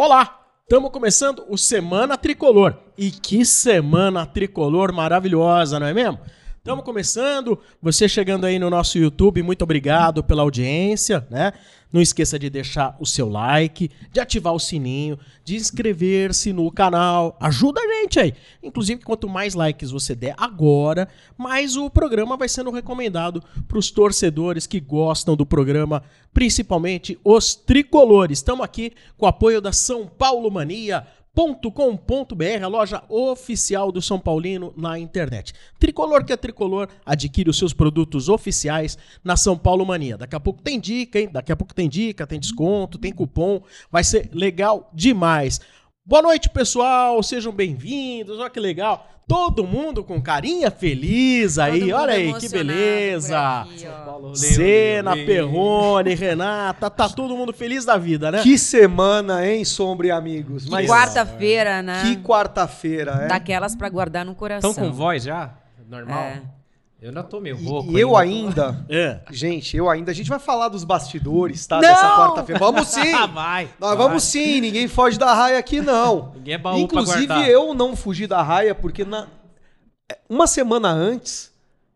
Olá, estamos começando o Semana Tricolor. E que semana tricolor maravilhosa, não é mesmo? Estamos começando, você chegando aí no nosso YouTube, muito obrigado pela audiência, né? Não esqueça de deixar o seu like, de ativar o sininho, de inscrever-se no canal, ajuda a gente aí. Inclusive, quanto mais likes você der agora, mais o programa vai sendo recomendado para os torcedores que gostam do programa, principalmente os tricolores. Estamos aqui com o apoio da São Paulo Mania.com.br, a loja oficial do São Paulino na internet. Tricolor que é tricolor, adquire os seus produtos oficiais na São Paulo Mania. Daqui a pouco tem dica, hein? Daqui a pouco tem dica, tem desconto, tem cupom, vai ser legal demais. Boa noite, pessoal, sejam bem-vindos, olha que legal. Todo mundo com carinha feliz aí, olha aí, que beleza. Aqui, Senna, Perrone, Renata, tá todo mundo feliz da vida, né? Que semana, hein, Sombra e amigos? Que quarta-feira, né? Que quarta-feira, é? Daquelas pra guardar no coração. Estão com voz já? Normal? É. Eu ainda tô meio rouco. E eu ainda, a gente vai falar dos bastidores, tá? Não! Dessa quarta-feira. Vamos sim! Vai! Nós vamos sim, ninguém foge da raia aqui, não. Ninguém é baú Inclusive, pra guardar. eu não fugi da raia, porque uma semana antes,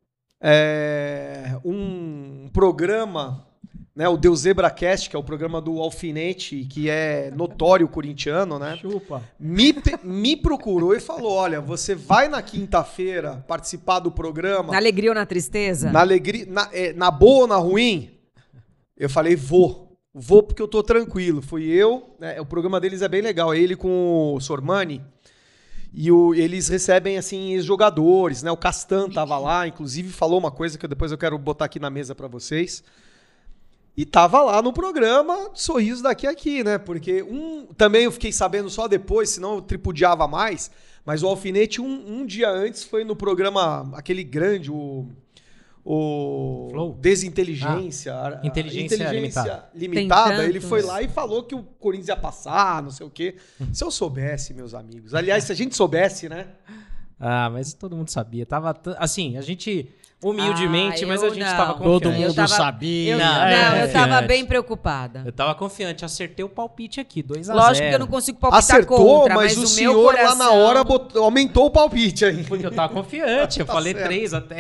um programa, né, o Deus Zebracast, que é o programa do Alfinete, que é notório corintiano, né? Chupa. Me procurou e falou, olha, você vai na quinta-feira participar do programa... Na alegria ou na tristeza? Na alegria, na boa ou na ruim? Eu falei, vou porque eu tô tranquilo. Fui eu, né, o programa deles é bem legal, é ele com o Sormani, e eles recebem, assim, ex-jogadores, né? O Castan tava lá, inclusive falou uma coisa que depois eu quero botar aqui na mesa pra vocês. E tava lá no programa, sorriso daqui a aqui, né? Porque também eu fiquei sabendo só depois, senão eu tripudiava mais, mas o Alfinete um dia antes foi no programa, aquele grande, o Flow? Desinteligência. Inteligência Limitada. Ele tantos. foi lá e falou que o Corinthians ia passar, não sei o quê. Se eu soubesse, meus amigos. Aliás, se a gente soubesse, né? Ah, mas todo mundo sabia. Tava assim, a gente humildemente, Ah, mas eu a gente não. tava confiante. Todo mundo tava- sabia. Eu, Não, eu tava confiante. bem preocupada. Eu tava confiante, acertei o palpite aqui, 2-0. Lógico que eu não consigo palpitar Acertou, contra, mas mas o o meu senhor coração... lá na hora aumentou o palpite aí. Porque eu tava confiante, eu Tá falei certo. 3 até.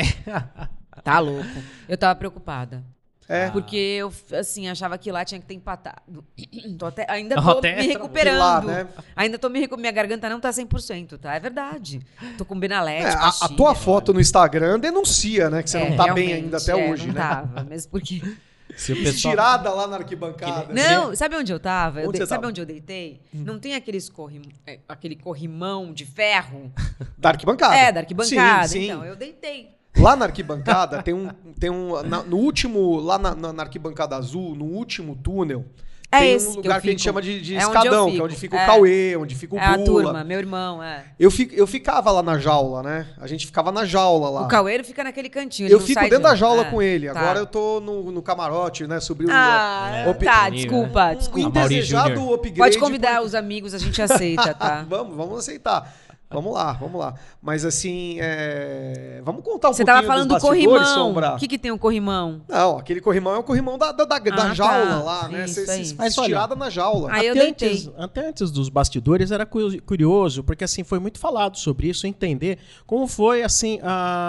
Tá louco. Eu tava preocupada. É. Porque eu, assim, achava que lá tinha que ter empatado. Ainda tô Até me recuperando. lá, né? Ainda tô me recuperando. Minha garganta não tá 100%, tá? É verdade. Tô com Benalete, A pastilha. tua foto no Instagram denuncia, né? Que você não tá bem realmente, ainda até hoje, não né? Tava, mesmo porque... Se o pessoal... Estirada lá na arquibancada. Não, sabe onde eu tava? Onde você Sabe tava? onde eu deitei? Não tem aquele corrimão de ferro? Da arquibancada. É, da arquibancada. Sim, sim. Então, eu deitei. Lá na arquibancada no último, lá na arquibancada azul, no último túnel, É tem esse um que lugar eu que a gente fico. chama de É onde eu escadão, que fico. é onde fica o É. Cauê, onde fica o É a Bula. turma, meu irmão, Eu ficava lá na jaula, né? A gente ficava na jaula lá. O Cauê fica naquele cantinho. ele Eu não fico sai dentro de- da jaula É, com ele. tá. Agora eu tô no camarote, né? Subiu Ah, o tá, Amigo, desculpa, né? desculpa. um Mauri indesejado Júnior. upgrade. Pode convidar porque- os amigos, a gente aceita, tá? Vamos aceitar. Vamos lá. Mas assim, vamos contar um Você pouquinho tava falando dos do bastidores, corrimão. Sombra. O que tem o corrimão? Não, aquele corrimão é o corrimão da tá. jaula lá, né? Isso aí. Mas olha, Estirada na jaula. Aí eu Até deitei. até antes dos bastidores era curioso, porque assim foi muito falado sobre isso, entender como foi assim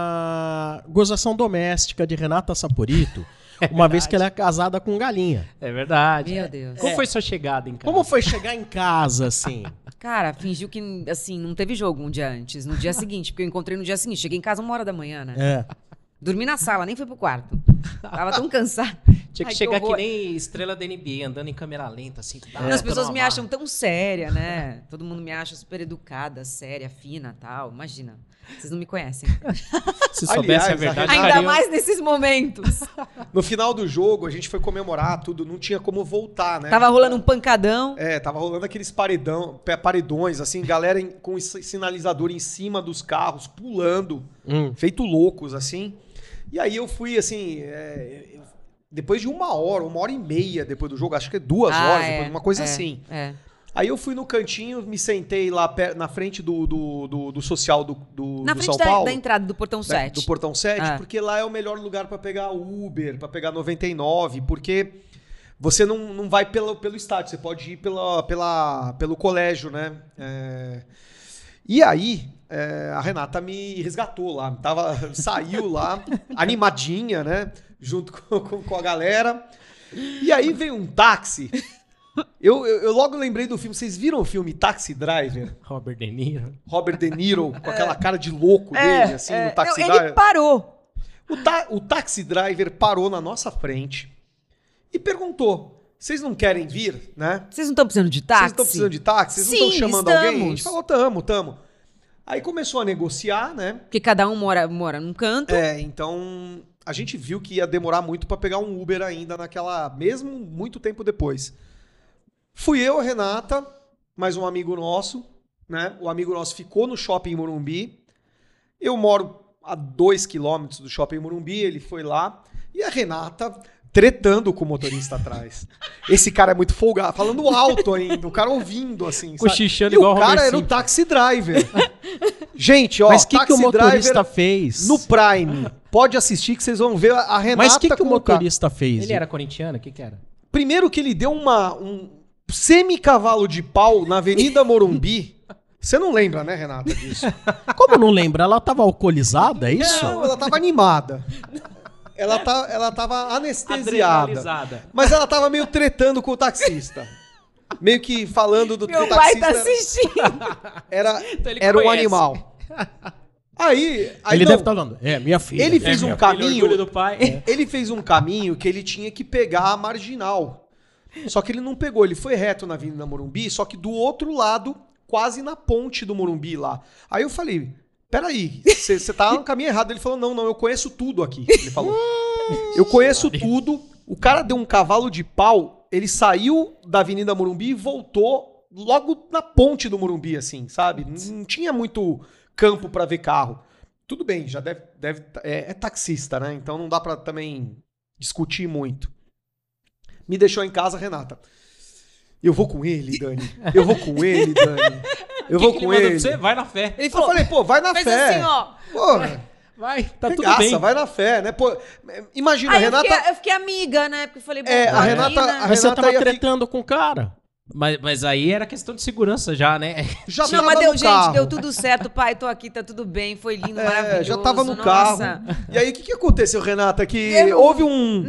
a gozação doméstica de Renata Saporito, uma vez que ela é casada com galinha. É verdade. Meu Deus. Como foi sua chegada em casa? Como foi chegar em casa assim? Cara, fingiu que, assim, não teve jogo um dia antes. No dia seguinte, porque eu encontrei no dia seguinte. Cheguei em casa 1h da manhã, né? É. Dormi na sala, nem fui pro quarto. Tava tão cansada. Tinha que Ai, chegar que horror. nem estrela da NBA, andando em câmera lenta, assim. As pessoas me acham tão séria, né? Todo mundo me acha super educada, séria, fina, tal. Imagina. Vocês não me conhecem. Se soubesse Aliás, a verdade, Ainda ficariam- mais nesses momentos. No final do jogo, a gente foi comemorar tudo, não tinha como voltar, né? Tava rolando um pancadão. Tava rolando aqueles paredões, assim, galera com sinalizador em cima dos carros, pulando, feito loucos, assim. E aí eu fui, assim, depois de 1h30 depois do jogo, acho que é 2 horas, depois, uma coisa assim. É. Aí eu fui no cantinho, me sentei lá na frente do social do Na do frente São Paulo. da entrada do Portão 7. Do Portão 7, Ah. porque lá é o melhor lugar pra pegar Uber, pra pegar 99, porque você não vai pelo estádio, você pode ir pelo colégio, né? E aí, a Renata me resgatou lá, saiu lá, animadinha, né? Junto com a galera. E aí veio um táxi. Eu logo lembrei do filme. Vocês viram o filme Taxi Driver? Robert De Niro. Robert De Niro, com aquela cara de louco dele, assim, no Taxi Ele Driver. parou. O Taxi Driver parou na nossa frente e perguntou: vocês não querem vir, né? Vocês não estão precisando de táxi? Vocês estão precisando de táxi? Vocês não Sim, estão chamando estamos. alguém? A gente falou, tamo. Aí começou a negociar, né? Porque cada um mora num canto. Então a gente viu que ia demorar muito pra pegar um Uber ainda mesmo muito tempo depois. Fui eu, a Renata, mais um amigo nosso, né? O amigo nosso ficou no Shopping Morumbi. Eu moro a 2 quilômetros do Shopping Morumbi, ele foi lá. E a Renata tretando com o motorista atrás. Esse cara é muito folgado, falando alto ainda, o cara ouvindo, assim, Cochichando sabe? igual o o cara Homer era o Simpson. Taxi Driver. Gente, ó, Mas o que o Taxi motorista Driver fez? no Prime. Pode assistir que vocês vão ver a Renata Mas o que o com cara. motorista fez? Ele era corintiano? O que era? Primeiro que ele deu um semi-cavalo de pau na Avenida Morumbi. Você não lembra, né, Renata, disso? Como não lembra? Ela tava alcoolizada, é isso? Não, ela tava animada. Ela tava anestesiada. Adrenalizada. Mas ela tava meio tretando com o taxista. Meio que falando do Meu taxista. pai tá assistindo. Era, ele era um conhece. animal. Aí Ele não, deve estar falando. Minha filha. Ele fez um Filho, caminho. orgulho do pai. Ele fez um caminho que ele tinha que pegar a marginal. Só que ele não pegou, ele foi reto na Avenida Morumbi, só que do outro lado, quase na ponte do Morumbi lá. Aí eu falei, peraí, você tá no caminho errado. Ele falou, não, eu conheço tudo aqui. Ele falou, eu conheço tudo. O cara deu um cavalo de pau, ele saiu da Avenida Morumbi e voltou logo na ponte do Morumbi, assim, sabe? Não tinha muito campo pra ver carro. Tudo bem, já é taxista, né? Então não dá pra também discutir muito. Me deixou em casa, Renata. Eu vou com ele, Dani. Eu vou com ele, Dani. Eu vou que com ele mandou ele. pra você? Vai na fé. Ele Eu falou, falei, pô, vai na fez fé. assim, ó. Pô, Vai, tá tudo regaça, bem. vai na fé, né? Pô, imagina, a Aí Renata... eu fiquei amiga, né? Porque eu falei, a Renata- né? a Mas você Renata tava ia tretando com o cara. Mas aí era questão de segurança já, né? Já Não, tava mas deu, no gente, carro. deu tudo certo, pai, tô aqui, tá tudo bem, foi lindo, maravilhoso. Já tava no nossa. carro. E aí, o que aconteceu, Renata? Que Eu não- houve um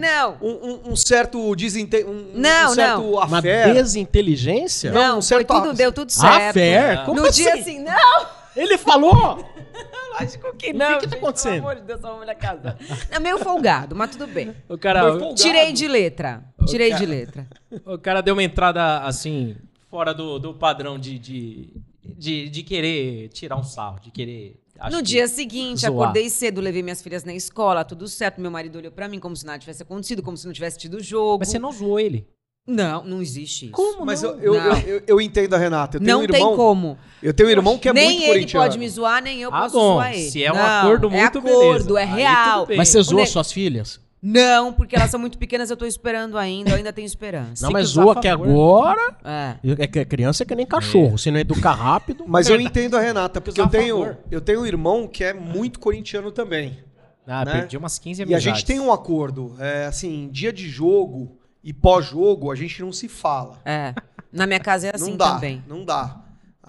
certo Não, certo Uma affair. desinteligência? Não, Não, um certo foi tudo, deu tudo certo. Affair? Como No assim? dia assim, não, Ele falou? lógico que O não. que tá gente, acontecendo? Pelo amor de Deus, vamos na casa. É meio folgado, mas tudo bem. O cara, Foi folgado. Tirei de letra. Tirei de letra. o cara deu uma entrada assim, fora do padrão de querer tirar um sarro, de querer. acho No que dia seguinte, zoar. acordei cedo, levei minhas filhas na escola, tudo certo. Meu marido olhou pra mim como se nada tivesse acontecido, como se não tivesse tido jogo. Mas você não zoou ele. Não, não existe isso. Como Mas não? eu entendo a Renata. Eu tenho Não um tem irmão, como. Eu tenho um irmão que é Nem muito ele corintiano. pode me zoar, nem eu Ah, posso bom. zoar ele. Se é um Não, acordo muito, é acordo, beleza. é Aí real. tudo bem. Mas você zoou ne- suas filhas? Não, porque elas são muito pequenas, eu tô esperando ainda, eu ainda tenho esperança. Não, que mas usar zoa a que favor. agora... É. É que criança é que nem cachorro. Se não educar rápido... Mas eu entendo a Renata, porque Usar a favor. eu tenho um irmão que é muito corintiano também. Ah, né? perdi umas 15 E a amizades. gente tem um acordo. Assim, dia de jogo e pós-jogo, a gente não se fala. É. Na minha casa é assim não dá, também. não dá.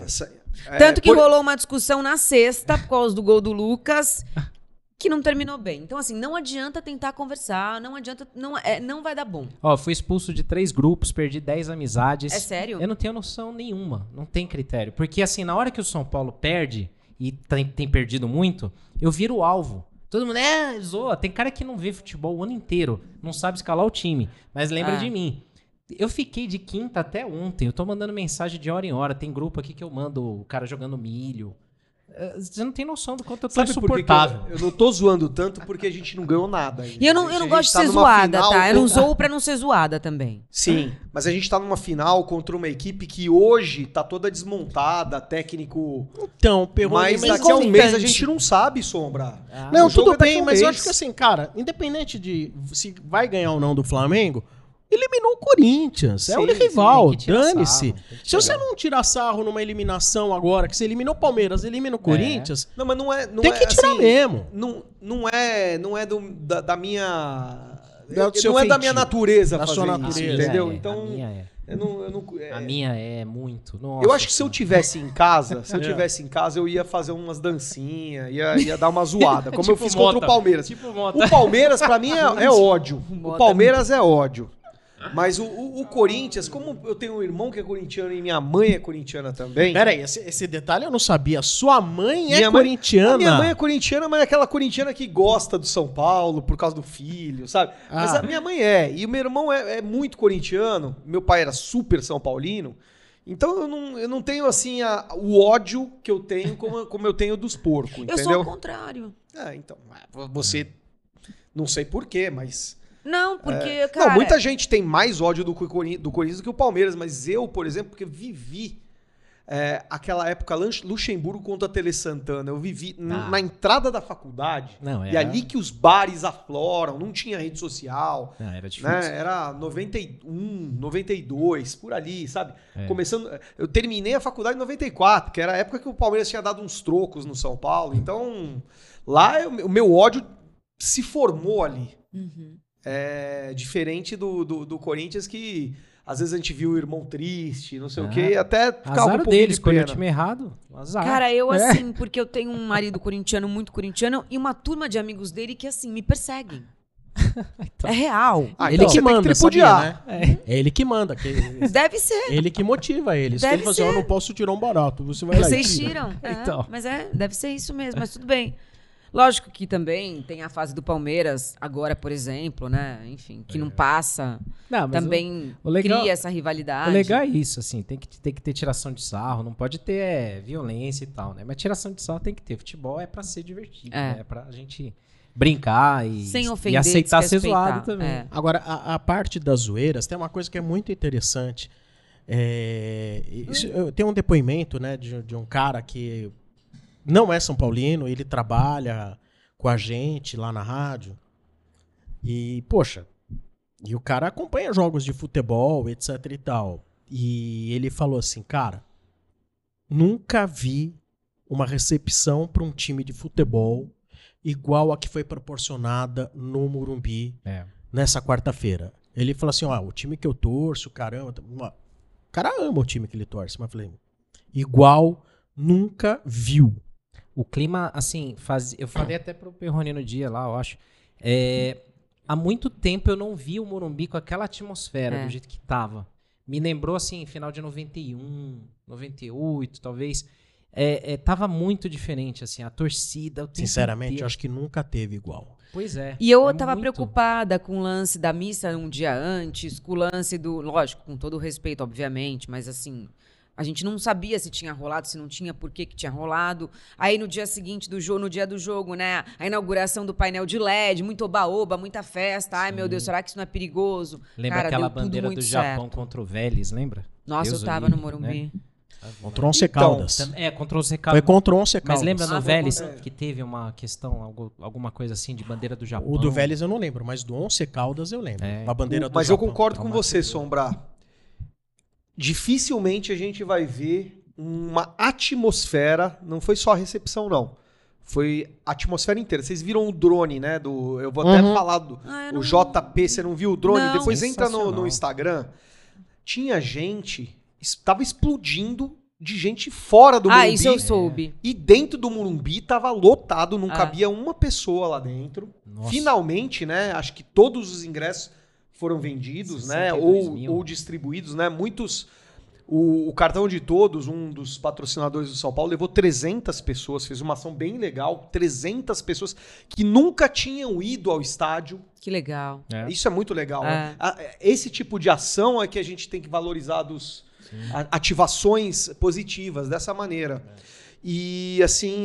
Tanto que rolou uma discussão na sexta, por causa do gol do Lucas, que não terminou bem. Então, assim, não adianta tentar conversar, não adianta. Não vai dar bom. Ó, fui expulso de 3 grupos, perdi 10 amizades. É sério? Eu não tenho noção nenhuma, não tem critério. Porque assim, na hora que o São Paulo perde, e tem perdido muito, eu viro o alvo. Todo mundo, zoa. Tem cara que não vê futebol o ano inteiro, não sabe escalar o time, mas lembra de mim. Eu fiquei de quinta até ontem, eu tô mandando mensagem de hora em hora, tem grupo aqui que eu mando o cara jogando milho. Você não tem noção do quanto eu tô Sabe por que que insuportável. eu não tô zoando tanto porque a gente não ganhou nada ainda. E eu A não gente gosto de tá ser numa zoada, final tá? Eu não contra- zoo pra não ser zoada também. Sim, mas a gente tá numa final contra uma equipe que hoje tá toda desmontada, técnico... Então, Perrone, Mas daqui a um mês a constante. gente não sabe, Sombra. Não, O jogo tudo é daqui a bem, um mas eu mês. acho que assim, cara, independente de se vai ganhar ou não do Flamengo, eliminou o Corinthians. É Sim, o sim, rival, tem que tirar dane-se. sarro, tem que Se você tirar. não tirar sarro numa eliminação agora, que você eliminou o Palmeiras, elimina o Corinthians, Não, mas não é... Não tem é, que tirar assim, mesmo. Não é da minha... não é da minha natureza da fazer sua isso, natureza. entendeu? A Então, minha é. a minha é muito. Nossa, eu acho que se eu tivesse em casa, eu ia fazer umas dancinhas, ia dar uma zoada, como eu Tipo fiz Mota. contra o Palmeiras. Tipo Mota. O Palmeiras, pra mim, é ódio. O Palmeiras é ódio. Mas o Corinthians, como eu tenho um irmão que é corintiano e minha mãe é corintiana também. Pera aí, esse detalhe eu não sabia. Sua mãe é Minha mãe- corintiana. A minha mãe é corintiana, mas é aquela corintiana que gosta do São Paulo por causa do filho, sabe? Mas a minha mãe é. E o meu irmão é muito corintiano. Meu pai era super São Paulino. Então eu não tenho, assim, o ódio que eu tenho como eu tenho dos porcos, entendeu? Eu sou o contrário. Então, você... Não sei porquê, mas... Não, porque, cara... Não, muita gente tem mais ódio do Corinthians do que o Palmeiras, mas eu, por exemplo, porque vivi aquela época Luxemburgo contra a Tele Santana, eu vivi na entrada da faculdade, e ali que os bares afloram, não tinha rede social, era difícil. né? Era 91, 92, por ali, sabe? Começando, eu terminei a faculdade em 94, que era a época que o Palmeiras tinha dado uns trocos no São Paulo, então lá o meu ódio se formou ali. Uhum. Diferente do Corinthians, que às vezes a gente viu o irmão triste, não sei o quê, até ficava Azar um pouquinho deles, de escolheu o pena. time errado. Azar. Cara, eu assim, porque eu tenho um marido corintiano, muito corintiano, e uma turma de amigos dele que, assim, me perseguem. É real. Ah, Ele então que você tem manda, tripudiar. sabia, né? É ele que manda. Deve ser. Ele que motiva eles. Deve Ele fala assim, ser. eu não posso tirar um barato, você vai lá e Vocês tira. tiram. Então. Mas deve ser isso mesmo, mas tudo bem. Lógico que também tem a fase do Palmeiras, agora, por exemplo, né? Enfim, que não passa. Não, mas Também o legal- cria essa rivalidade. O legal é isso, assim, tem que ter tiração de sarro, não pode ter violência e tal, né? Mas tiração de sarro tem que ter. Futebol é pra ser divertido, né? É pra gente brincar Sem e ofender, aceitar ser desrespeitar. zoado também. É. Agora, a parte das zoeiras, tem uma coisa que é muito interessante. Tem um depoimento, né, de um cara que não é São Paulino, ele trabalha com a gente lá na rádio. E, poxa, e o cara acompanha jogos de futebol, etc e tal. E ele falou assim, cara, nunca vi uma recepção para um time de futebol igual a que foi proporcionada no Morumbi nessa quarta-feira. Ele falou assim, ó, o time que eu torço, caramba... O cara ama o time que ele torce, mas eu falei, igual nunca viu. O clima, assim, eu falei até pro Perrone no dia lá, eu acho. Há muito tempo eu não vi o Morumbi com aquela atmosfera do jeito que tava. Me lembrou, assim, final de 91, 98, talvez. Tava muito diferente, assim, a torcida, o tempo Sinceramente, inteiro. eu acho que nunca teve igual. Pois é. E eu é tava muito. preocupada com o lance da missa um dia antes, com o lance do... Lógico, com todo o respeito, obviamente, mas assim... A gente não sabia se tinha rolado, se não tinha, por que tinha rolado. Aí no dia seguinte do jogo, no dia do jogo, né? A inauguração do painel de LED, muito oba-oba, muita festa. Ai, meu Deus, será que isso não é perigoso? Lembra Cara, aquela deu tudo bandeira muito do Japão certo. contra o Vélez, lembra? Nossa, Deus eu tava o no livre, Morumbi. né? Contra o Once Caldas. Contra o Foi Caldas. contra o Once Caldas. Mas lembra no foi Vélez contra- que teve uma questão, alguma coisa assim de bandeira do Japão? O do Vélez eu não lembro, mas do Once Caldas eu lembro. A bandeira do Mas eu Japão. concordo com você, Sombra. Dificilmente a gente vai ver uma atmosfera, não foi só a recepção, não. Foi a atmosfera inteira. Vocês viram o drone, né? Eu vou até falar do eu o não- JP, você não viu o drone? Não. Depois entra no Sensacional. Instagram. Tinha gente, estava explodindo de gente fora do Morumbi. Isso eu soube. E dentro do Morumbi tava lotado, não cabia uma pessoa lá dentro. Nossa. Finalmente, né? Acho que todos os ingressos foram vendidos, né? 62 mil. Ou distribuídos, né? Muitos. O Cartão de Todos, um dos patrocinadores do São Paulo, levou 300 pessoas, fez uma ação bem legal. 300 pessoas que nunca tinham ido ao estádio. Que legal. Isso é muito legal. Né? Esse tipo de ação é que a gente tem que valorizar ativações positivas dessa maneira. E assim,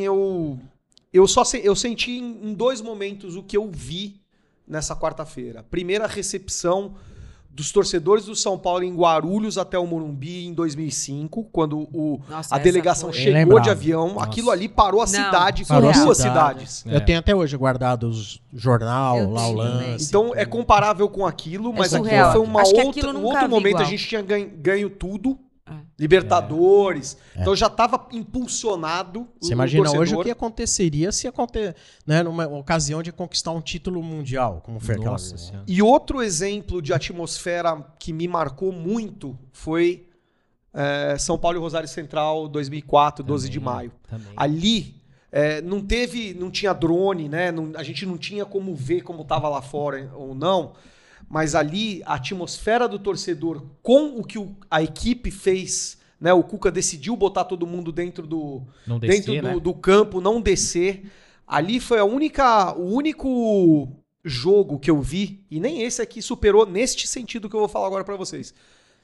eu senti em dois momentos o que eu vi nessa quarta-feira. Primeira, a recepção dos torcedores do São Paulo em Guarulhos até o Morumbi em 2005, quando Nossa, a delegação essa foi- chegou Lembrava. de avião. Nossa. Aquilo ali parou a Não, cidade, parou a duas cidade. cidades. Eu tenho até hoje guardado os jornal, Eu lá o tenho, lance. Então é comparável com aquilo, mas aquilo surreal. foi Acho que um aquilo outro nunca vi momento. igual. A gente tinha ganho tudo, Libertadores. Então já estava impulsionado. Você imagina hoje o que aconteceria se né, numa ocasião de conquistar um título mundial, como foi aquela vez. E outro exemplo de atmosfera que me marcou muito foi São Paulo e Rosário Central 2004, 12 de maio. Ali não tinha drone, né? A gente não tinha como ver como estava lá fora ou não. Mas ali, a atmosfera do torcedor com o que a equipe fez, né? O Cuca decidiu botar todo mundo dentro do campo, não descer. Ali foi o único jogo que eu vi, e nem esse aqui superou neste sentido que eu vou falar agora pra vocês.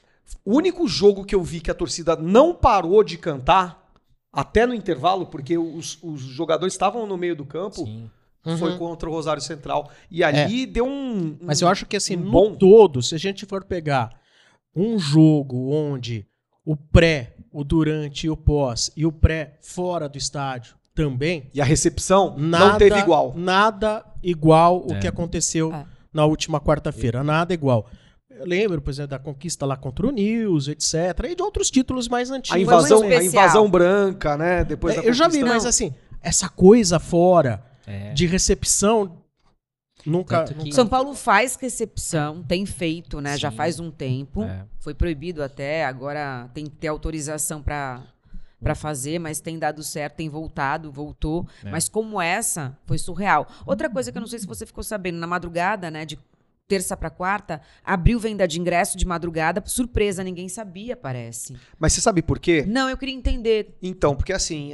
O único jogo que eu vi que a torcida não parou de cantar, até no intervalo, porque os jogadores estavam no meio do campo... Sim. Foi contra o Rosário Central. E ali deu Mas eu acho que assim, no todo, se a gente for pegar um jogo onde o pré, o durante e o pós, e o pré fora do estádio também... E a recepção não teve igual. Nada igual o que aconteceu na última quarta-feira. Nada igual. Eu lembro, por exemplo, da conquista lá contra o News, etc. E de outros títulos mais antigos. A invasão branca, né? Depois da eu já vi, mas assim, essa coisa fora... de recepção, nunca... São Paulo faz recepção, tem feito, né? Sim. Já faz um tempo. Foi proibido até, agora tem que ter autorização para fazer, mas tem dado certo, tem voltou. Mas como essa, foi surreal. Outra coisa que eu não sei se você ficou sabendo, na madrugada, né, de terça para quarta, abriu venda de ingresso de madrugada, surpresa, ninguém sabia, parece. Mas você sabe por quê? Não, eu queria entender. Então, porque assim...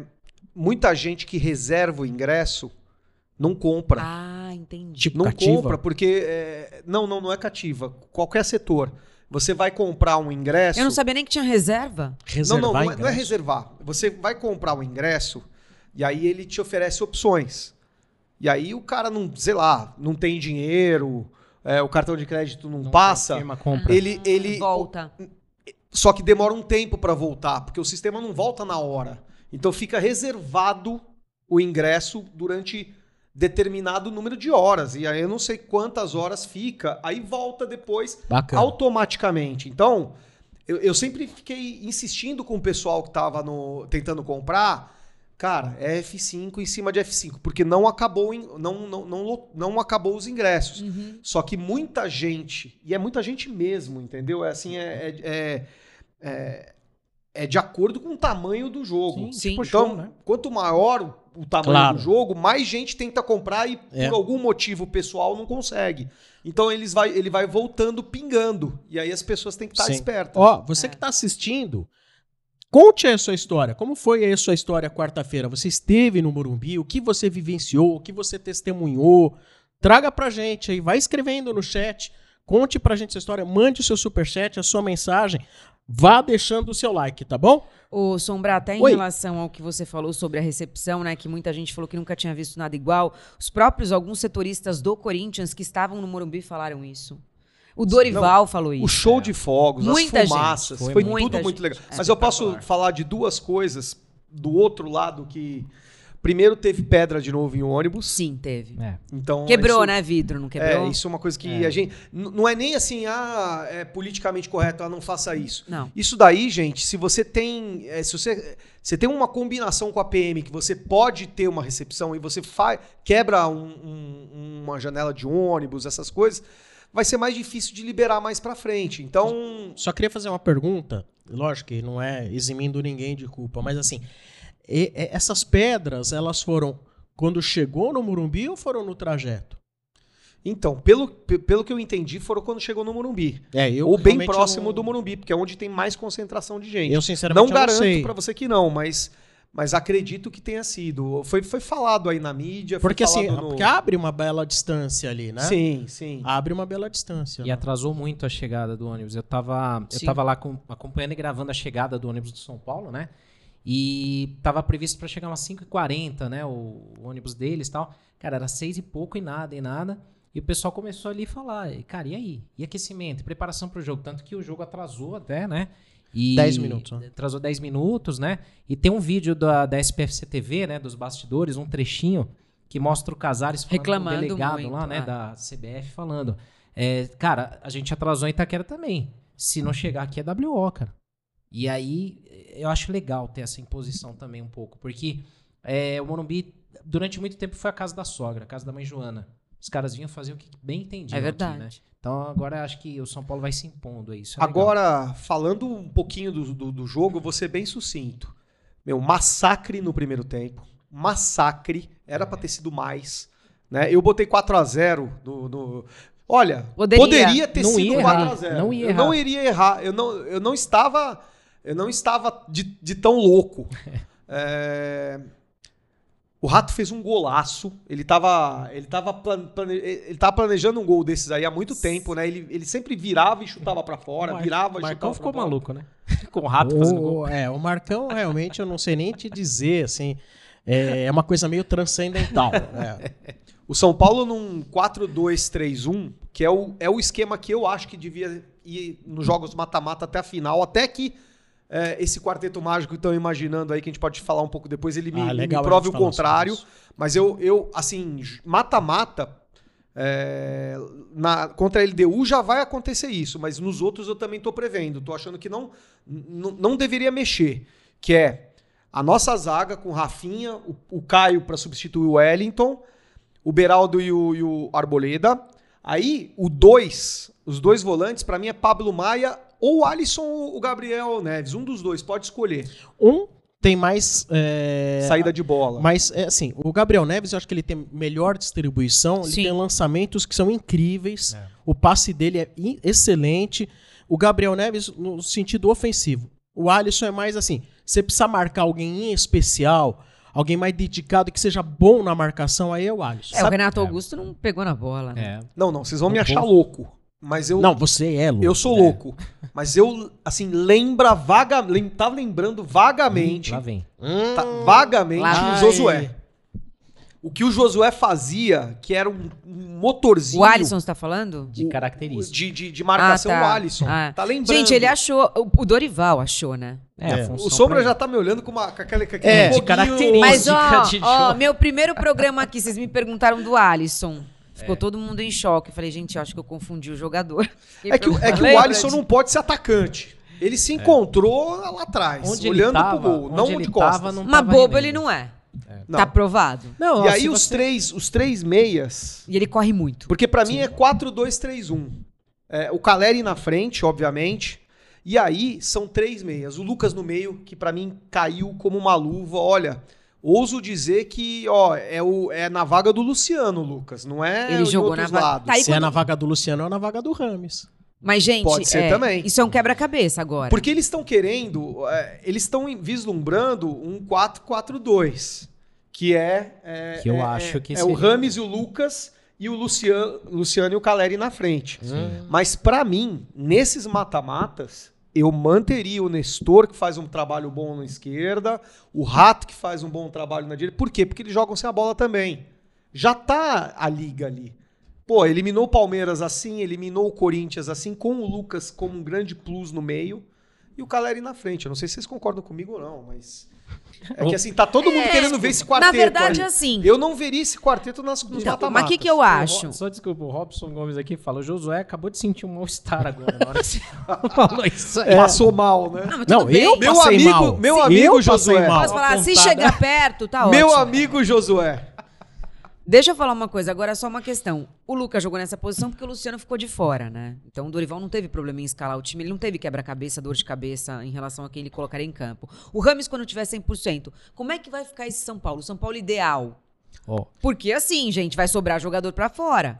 Muita gente que reserva o ingresso não compra. Ah, entendi. Tipo não cativa? compra porque... Não é cativa. Qualquer setor. Você vai comprar um ingresso... Eu não sabia nem que tinha reserva. Não é reservar. Você vai comprar um ingresso e aí ele te oferece opções. E aí o cara não, sei lá, não tem dinheiro, o cartão de crédito não passa. Ele volta. Só que demora um tempo para voltar, porque o sistema não volta na hora. Então fica reservado o ingresso durante determinado número de horas. E aí eu não sei quantas horas fica, aí volta depois automaticamente. Então, eu sempre fiquei insistindo com o pessoal que estava tentando comprar, cara, é F5 em cima de F5, porque não acabou, não acabou os ingressos. Uhum. Só que muita gente, e é muita gente mesmo, entendeu? É de acordo com o tamanho do jogo. Sim. Então, show, né? Quanto maior o tamanho do jogo, mais gente tenta comprar e por algum motivo pessoal não consegue. Então ele vai voltando, pingando. E aí as pessoas têm que estar espertas. Ó, você que está assistindo, conte aí a sua história. Como foi aí a sua história quarta-feira? Você esteve no Morumbi? O que você vivenciou? O que você testemunhou? Traga pra gente aí. Vai escrevendo no chat. Conte pra gente essa história. Mande o seu superchat, a sua mensagem. Vá deixando o seu like, tá bom? Ô, Sombra, até em relação ao que você falou sobre a recepção, né, que muita gente falou que nunca tinha visto nada igual, alguns setoristas do Corinthians que estavam no Morumbi falaram isso. O Dorival falou isso. O show de fogos, muita as fumaças, foi tudo muito legal. Mas eu posso falar de duas coisas do outro lado que... Primeiro, teve pedra de novo em um ônibus. Sim, teve. Então, quebrou, né, vidro, não quebrou? Isso é uma coisa que a gente... Não é nem assim, é politicamente correto, não faça isso. Não. Isso daí, gente, se você tem... você tem uma combinação com a PM que você pode ter uma recepção e você quebra uma janela de ônibus, essas coisas, vai ser mais difícil de liberar mais pra frente. Então... Só queria fazer uma pergunta, lógico que não é eximindo ninguém de culpa, mas assim... essas pedras, elas foram quando chegou no Morumbi ou foram no trajeto? Então, pelo que eu entendi, foram quando chegou no Morumbi. Ou bem próximo do Morumbi, porque é onde tem mais concentração de gente. Eu, sinceramente, não garanto pra você que não, mas acredito que tenha sido. Foi falado aí na mídia. Porque porque abre uma bela distância ali, né? Sim. Abre uma bela distância. E atrasou muito a chegada do ônibus. Eu tava lá acompanhando e gravando a chegada do ônibus do São Paulo, né? E tava previsto para chegar umas 5h40, né? O ônibus deles e tal. Cara, era 6 e pouco e nada. E o pessoal começou ali a falar, cara, e aí? E aquecimento? Preparação pro jogo? Tanto que o jogo atrasou até, né? 10 minutos. Né? Atrasou 10 minutos, né? E tem um vídeo da SPFC TV, né? Dos bastidores, um trechinho que mostra o Casares falando reclamando com o delegado muito, lá, né? Da CBF falando. Cara, a gente atrasou em Itaquera também. Se não chegar aqui é WO, cara. E aí, eu acho legal ter essa imposição também um pouco, porque o Morumbi, durante muito tempo, foi a casa da sogra, a casa da mãe Joana. Os caras vinham fazer o que bem entendiam É verdade. aqui, né? Então, agora acho que o São Paulo vai se impondo aí. Isso é legal. Agora, falando um pouquinho do jogo, eu vou ser bem sucinto. Massacre no primeiro tempo. Massacre. Era pra ter sido mais. Né? Eu botei 4-0 no... Olha, poderia ter Não sido ia errar, 4-0. não ia Eu errar. não iria errar. Eu não estava de tão louco. O Rato fez um golaço. Ele tava planejando um gol desses aí há muito tempo, né? Ele sempre virava e chutava pra fora, virava e Marcão chutava ficou pra fora. maluco, né? Com o Rato fazendo gol. O Marcão, realmente, eu não sei nem te dizer, assim, é uma coisa meio transcendental. né? O São Paulo num 4-2-3-1, que é o esquema que eu acho que devia ir nos jogos mata-mata até a final, até que esse quarteto mágico que estão imaginando aí, que a gente pode falar um pouco depois, ele me legal prove a o gente falar contrário. sobre isso. Mas eu assim, mata-mata, contra a LDU já vai acontecer isso, mas nos outros eu também tô prevendo. Tô achando que não deveria mexer, que é a nossa zaga com Rafinha, o Caio para substituir o Wellington, o Beraldo e o Arboleda. Aí, os dois volantes, para mim é Pablo Maia ou o Alisson ou o Gabriel Neves. Um dos dois, pode escolher. Um tem mais... Saída de bola. Mas, assim, o Gabriel Neves, eu acho que ele tem melhor distribuição, ele Sim. tem lançamentos que são incríveis, o passe dele é excelente. O Gabriel Neves, no sentido ofensivo. O Alisson é mais assim, você precisa marcar alguém em especial, alguém mais dedicado, que seja bom na marcação, aí é o Alisson. O Renato Augusto não pegou na bola, né? Não, vocês vão me achar louco. Mas eu... Não, você é louco. Eu sou louco. Mas eu, assim, tava lembrando vagamente... Lá vem. Vagamente Lá o vai. Josué. O que o Josué fazia, que era um motorzinho... O Alisson, você tá falando? De característica. De marcação, tá. o Alisson. Ah. Tá lembrando. Gente, ele achou... O Dorival achou, né? A função O Sombra pra já ele. tá me olhando com aquele de foguinho. característica. Mas, de ó, jogo. meu primeiro programa aqui, vocês me perguntaram do Alisson. Ficou todo mundo em choque. Eu falei, gente, eu acho que eu confundi o jogador. É que o Alisson não pode ser atacante. Ele se encontrou lá atrás, Onde olhando ele tava, pro gol, não ele de costas. tava, não Mas tava bobo rendendo. ele não é. Não. Tá provado. Não, E ó, aí se os você- três meias, E ele corre muito. porque pra mim é 4-2-3-1. O Caleri na frente, obviamente. E aí são 3 meias. O Lucas no meio, que pra mim caiu como uma luva. Olha, ouso dizer que é na vaga do Luciano, Lucas. Não é Ele em jogou outros na vaga- lados. Tá aí Se é quando- na vaga do Luciano, é na vaga do Rames. Mas, gente, Pode ser também. isso é um quebra-cabeça agora. Porque eles estão querendo, eles estão vislumbrando um 4-4-2, que Que eu acho que o seria. Rames e o Lucas e o Luciano e o Caleri na frente. Mas pra mim, nesses mata-matas, eu manteria o Nestor, que faz um trabalho bom na esquerda, o Rato, que faz um bom trabalho na direita. Por quê? Porque eles jogam sem a bola também. Já tá a liga ali. Pô, eliminou o Palmeiras assim, eliminou o Corinthians assim, com o Lucas como um grande plus no meio e o Caleri na frente. Eu não sei se vocês concordam comigo ou não, mas... É que assim, tá todo mundo querendo ver esse quarteto. Na verdade, aí. assim... Eu não veria esse quarteto nos Então, mata-matas. mas o que eu acho? Só desculpa, o Robson Gomes aqui fala, o Josué acabou de sentir um mal-estar agora, na hora que você falou isso aí. Passou mal, né? Ah, mas Não, tudo bem. eu Meu passei amigo- mal. meu amigo Eu passei Josué. mal. Posso falar, se apontada. chegar perto, tá Meu ótimo. amigo Josué. Deixa eu falar uma coisa, agora é só uma questão. O Lucas jogou nessa posição porque o Luciano ficou de fora, né? Então o Dorival não teve problema em escalar o time, ele não teve quebra-cabeça, dor de cabeça em relação a quem ele colocaria em campo. O Rames, quando tiver 100%, como é que vai ficar esse São Paulo? O São Paulo ideal. Ó, Porque assim, gente, vai sobrar jogador pra fora.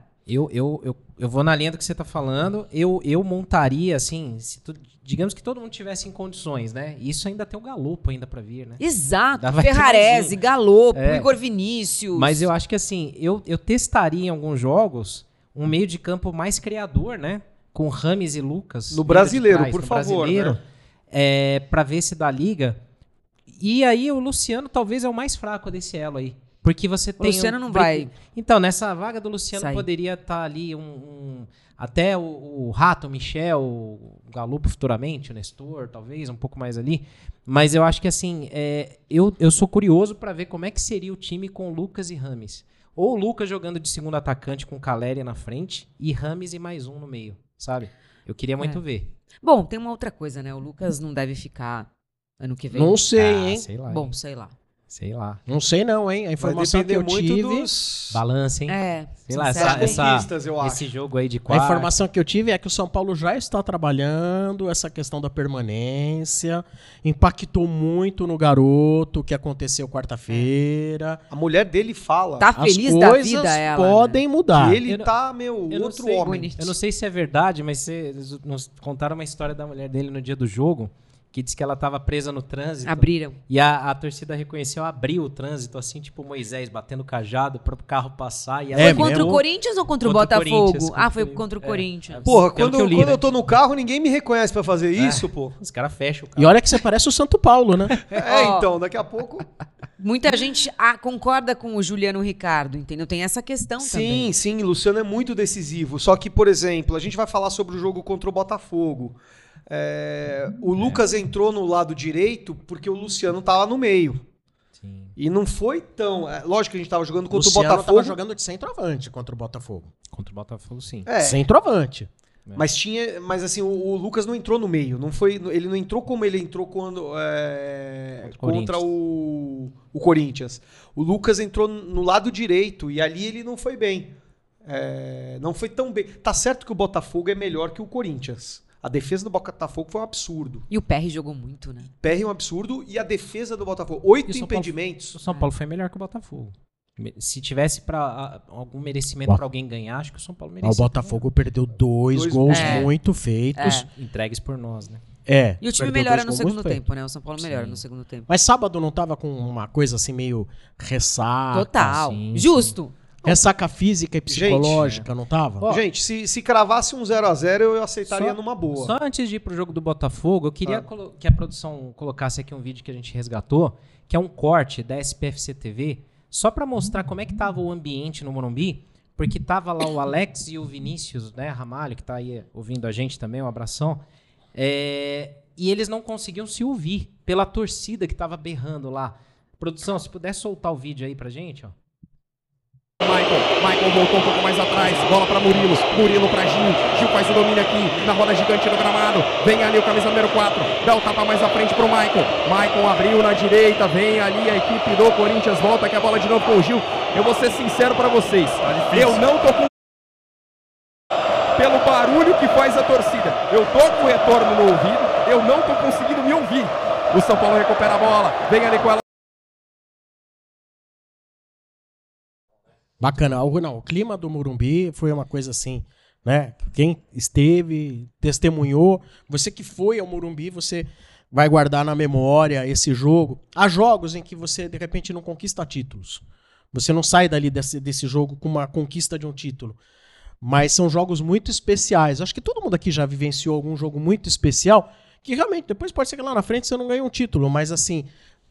eu vou na linha do que você tá falando, eu montaria, assim, digamos que todo mundo tivesse em condições, né? E isso ainda tem o Galopo ainda pra vir, né? Exato. Vai ter Ferrarese, mais um. Galopo, É. Igor Vinícius. Mas eu acho que assim, eu testaria em alguns jogos um meio de campo mais criador, né? Com Rames e Lucas. No indo de brasileiro, trás, por no favor, brasileiro, né? pra ver se dá liga. E aí o Luciano talvez é o mais fraco desse elo aí. Porque você O tem... Luciano não vai Então, nessa vaga do Luciano sair. poderia estar ali até o Rato, o Michel, o Galopo futuramente, o Nestor, talvez, um pouco mais ali. Mas eu acho que assim, eu sou curioso para ver como é que seria o time com Lucas e Rames. Ou o Lucas jogando de segundo atacante com o Caleri na frente e Rames e mais um no meio. sabe? Eu queria muito ver. Bom, tem uma outra coisa, né? O Lucas não deve ficar ano que vem. Não sei, hein? Sei lá. Bom, hein? sei lá. Sei lá. Não sei não, hein? A Vai informação que depender eu muito tive... dos... Balança, hein? Sei lá, sinceramente. conquistas, eu acho. esse jogo aí de A quarta. informação que eu tive é que o São Paulo já está trabalhando essa questão da permanência, impactou muito no garoto, o que aconteceu quarta-feira. A mulher dele fala Tá As feliz da coisas vida ela, podem mudar. que ele Eu não- tá, eu não outro sei, homem. Eu não sei se é verdade, mas eles nos contaram uma história da mulher dele no dia do jogo, que disse que ela tava presa no trânsito. Abriram. E a torcida reconheceu, abriu o trânsito, assim, tipo Moisés batendo cajado para o carro passar. E ela É Foi contra mesmo? o Corinthians ou contra o Contra o Botafogo? Corinthians, Ah, foi contra o- contra o é. Corinthians. Porra, Pelo quando, que eu li, quando né? eu tô no carro, ninguém me reconhece pra fazer isso, pô. Os caras fecham o carro. E olha que você parece o Santo Paulo, né? Ó. Então, daqui a pouco... Muita gente concorda com o Juliano Ricardo, entendeu? Tem essa questão também. Sim, Luciano é muito decisivo. Só que, por exemplo, a gente vai falar sobre o jogo contra o Botafogo. O Lucas entrou no lado direito porque o Luciano tava no meio. Sim. E não foi tão... lógico que a gente tava jogando contra Luciano o Botafogo. tava jogando de centroavante contra o Botafogo. Contra o Botafogo, sim. Centroavante. Mas assim, o Lucas não entrou no meio. Ele não entrou como ele entrou quando contra o Corinthians. O Lucas entrou no lado direito e ali ele não foi bem. Não foi tão bem. Tá certo que o Botafogo é melhor que o Corinthians. A defesa do Botafogo foi um absurdo. E o PR jogou muito, né? PR é um absurdo e a defesa do Botafogo. 8 E o São Paulo- impedimentos. O São Paulo foi melhor que o Botafogo. Se tivesse algum merecimento pra alguém ganhar, acho que o São Paulo O merecia. Botafogo perdeu dois gols muito feitos. Entregues por nós, né? E o time perdeu melhora dois no gols segundo muito feitos. tempo, né? O São Paulo melhora no segundo tempo. Mas sábado não tava com uma coisa assim meio ressaca. Total. sim, Justo. Ressaca física e psicológica, não tava? Ó, Gente, se cravasse um 0x0, eu aceitaria Só- numa boa. Só antes de ir pro jogo do Botafogo, eu queria que a produção colocasse aqui um vídeo que a gente resgatou, que é um corte da SPFC TV, só pra mostrar como é que tava o ambiente no Morumbi, porque tava lá o Alex e o Vinícius, né, Ramalho, que tá aí ouvindo a gente também, um abração, e eles não conseguiam se ouvir pela torcida que tava berrando lá. Produção, se puder soltar o vídeo aí pra gente, ó. Michael voltou um pouco mais atrás, bola para Murilo para Gil faz o domínio aqui, na roda gigante no gramado, vem ali o camisa número 4, dá o tapa mais à frente pro Michael abriu na direita, vem ali a equipe do Corinthians, volta aqui a bola de novo com o Gil. Eu vou ser sincero para vocês, eu não tô com pelo barulho que faz a torcida, eu tô com o retorno no ouvido, eu não tô conseguindo me ouvir. O São Paulo recupera a bola, vem ali com ela. Bacana. O clima do Morumbi foi uma coisa assim, né? Quem esteve, testemunhou, você que foi ao Morumbi, você vai guardar na memória esse jogo. Há jogos em que você, de repente, não conquista títulos. Você não sai dali desse jogo com uma conquista de um título. Mas são jogos muito especiais. Acho que todo mundo aqui já vivenciou algum jogo muito especial, que realmente, depois pode ser que lá na frente você não ganhe um título, mas assim,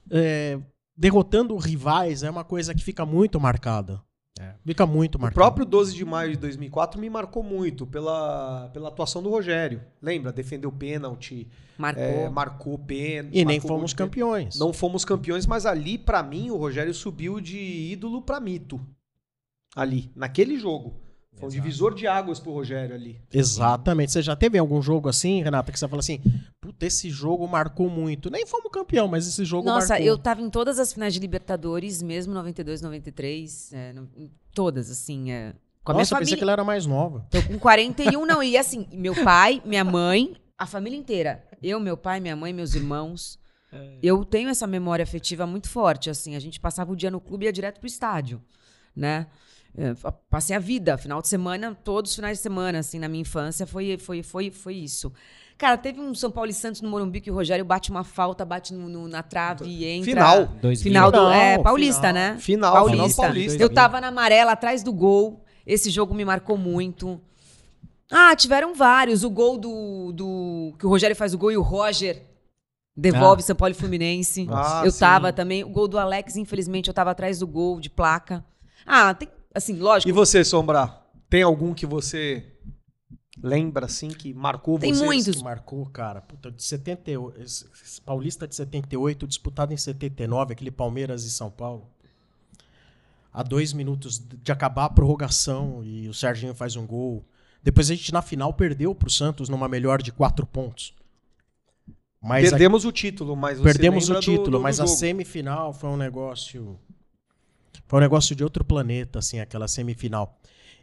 derrotando rivais é uma coisa que fica muito marcada. Fica muito O marcado. próprio 12 de maio de 2004 me marcou muito pela atuação do Rogério. Lembra? Defendeu pênalti, marcou pênalti. E nem marcou fomos muito campeões. Não fomos campeões, mas ali, pra mim, o Rogério subiu de ídolo pra mito. Ali, naquele jogo. Foi um divisor de águas pro Rogério ali. Exatamente. Você já teve algum jogo assim, Renata, que você fala assim, puta, esse jogo marcou muito. Nem fomos campeão, mas esse jogo Nossa, marcou. eu tava em todas as finais de Libertadores, mesmo 92, 93, em todas, assim, com a minha Nossa, eu pensei família. que ela era mais nova. Tô com 41, não, e assim, meu pai, minha mãe, a família inteira. Eu, meu pai, minha mãe, meus irmãos. Eu tenho essa memória afetiva muito forte, assim, a gente passava o dia no clube e ia direto pro estádio, né? Passei a vida, final de semana, todos os finais de semana, assim, na minha infância, foi isso. Cara, teve um São Paulo e Santos no Morumbi que o Rogério bate uma falta, bate na trave e entra. Final. Final do Final, Paulista, final. né? Final Paulista. Eu tava na amarela, atrás do gol. Esse jogo me marcou muito. Tiveram vários. O gol que o Rogério faz o gol e o Roger devolve São Paulo e Fluminense. Eu tava também. O gol do Alex, infelizmente, eu tava atrás do gol de placa. Tem, assim, lógico. E você, Sombra? Tem algum que você lembra, assim, que marcou Tem vocês? muitos. Que marcou, cara. Puta, de 78, esse Paulista de 78, disputado em 79, aquele Palmeiras e São Paulo. A 2 minutos de acabar a prorrogação e o Serginho faz um gol. Depois a gente, na final, perdeu pro Santos numa melhor de 4 pontos. Mas Perdemos o título, mas você perdemos o lembra título, do mas a jogo. semifinal foi um negócio... Foi um negócio de outro planeta, assim, aquela semifinal.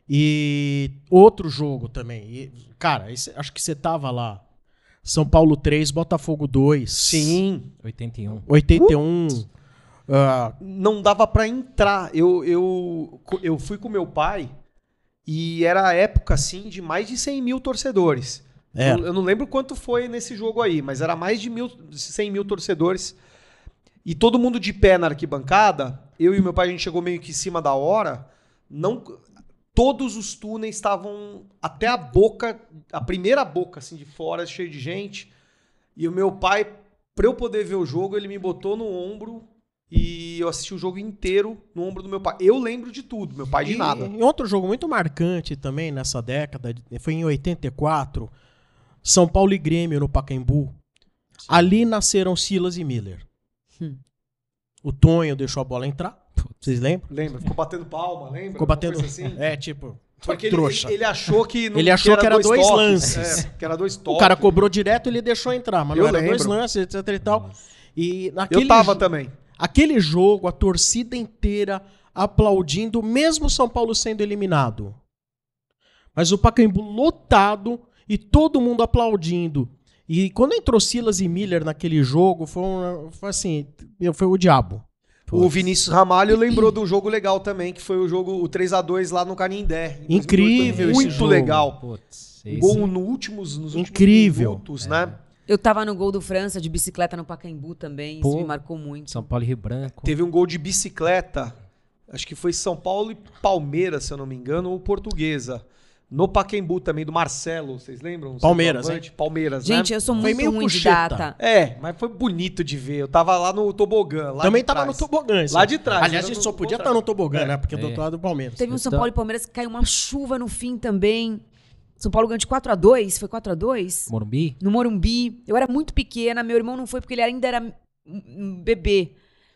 E outro jogo também. Cara, acho que você tava lá. São Paulo 3, Botafogo 2. Sim. 81. 81. Não dava pra entrar. Eu fui com meu pai e era a época, assim, de mais de 100 mil torcedores. Era. Eu não lembro quanto foi nesse jogo aí, mas era mais de 100 mil torcedores. E todo mundo de pé na arquibancada. Eu e meu pai, a gente chegou meio que em cima da hora. Todos os túneis estavam até a boca, a primeira boca, assim, de fora, cheio de gente. E o meu pai, pra eu poder ver o jogo, ele me botou no ombro e eu assisti o jogo inteiro no ombro do meu pai. Eu lembro de tudo, meu pai de nada. E outro jogo muito marcante também nessa década, foi em 84, São Paulo e Grêmio no Pacaembu. Ali nasceram Silas e Miller. O Tonho deixou a bola entrar, vocês lembram? Lembra? Ficou batendo palma, lembra? Ficou batendo... Uma coisa assim. Tipo... Porque trouxa. ele achou que não Ele achou que era dois toques. lances. Que era 2 toques. O cara cobrou direto, ele deixou entrar, mas Eu não era lembro. 2 lances, etc e tal. E naquele Eu tava também. Aquele jogo, a torcida inteira aplaudindo, mesmo São Paulo sendo eliminado. Mas o Pacaembu lotado e todo mundo aplaudindo. E quando entrou Silas e Miller naquele jogo, foi assim, foi o diabo. O Vinícius Ramalho lembrou de um jogo legal também, que foi o jogo, o 3x2 lá no Canindé. em 2008. Incrível Foi esse muito jogo. legal. Putz, Um gol nos últimos Incrível. minutos, né? Eu tava no gol do França de bicicleta no Pacaembu também, Pô. isso me marcou muito. São Paulo e Rio Branco. Teve um gol de bicicleta, acho que foi São Paulo e Palmeiras, se eu não me engano, ou Portuguesa. No Pacaembu também, do Marcelo, vocês lembram? Palmeiras, Centroavante. Palmeiras, Gente, né? eu sou Foi muito meio ruim de puxeta. data. Mas foi bonito de ver. Eu tava lá no tobogã, lá Também de tava no trás. tobogã. Lá de trás. Aliás, a era gente no só podia estar contrário. no tobogã, né? Porque do outro lado do Palmeiras. Teve um São Então- Paulo e Palmeiras que caiu uma chuva no fim também. São Paulo ganhou de 4x2, foi 4x2? Morumbi? No Morumbi. Eu era muito pequena, meu irmão não foi porque ele ainda era um bebê.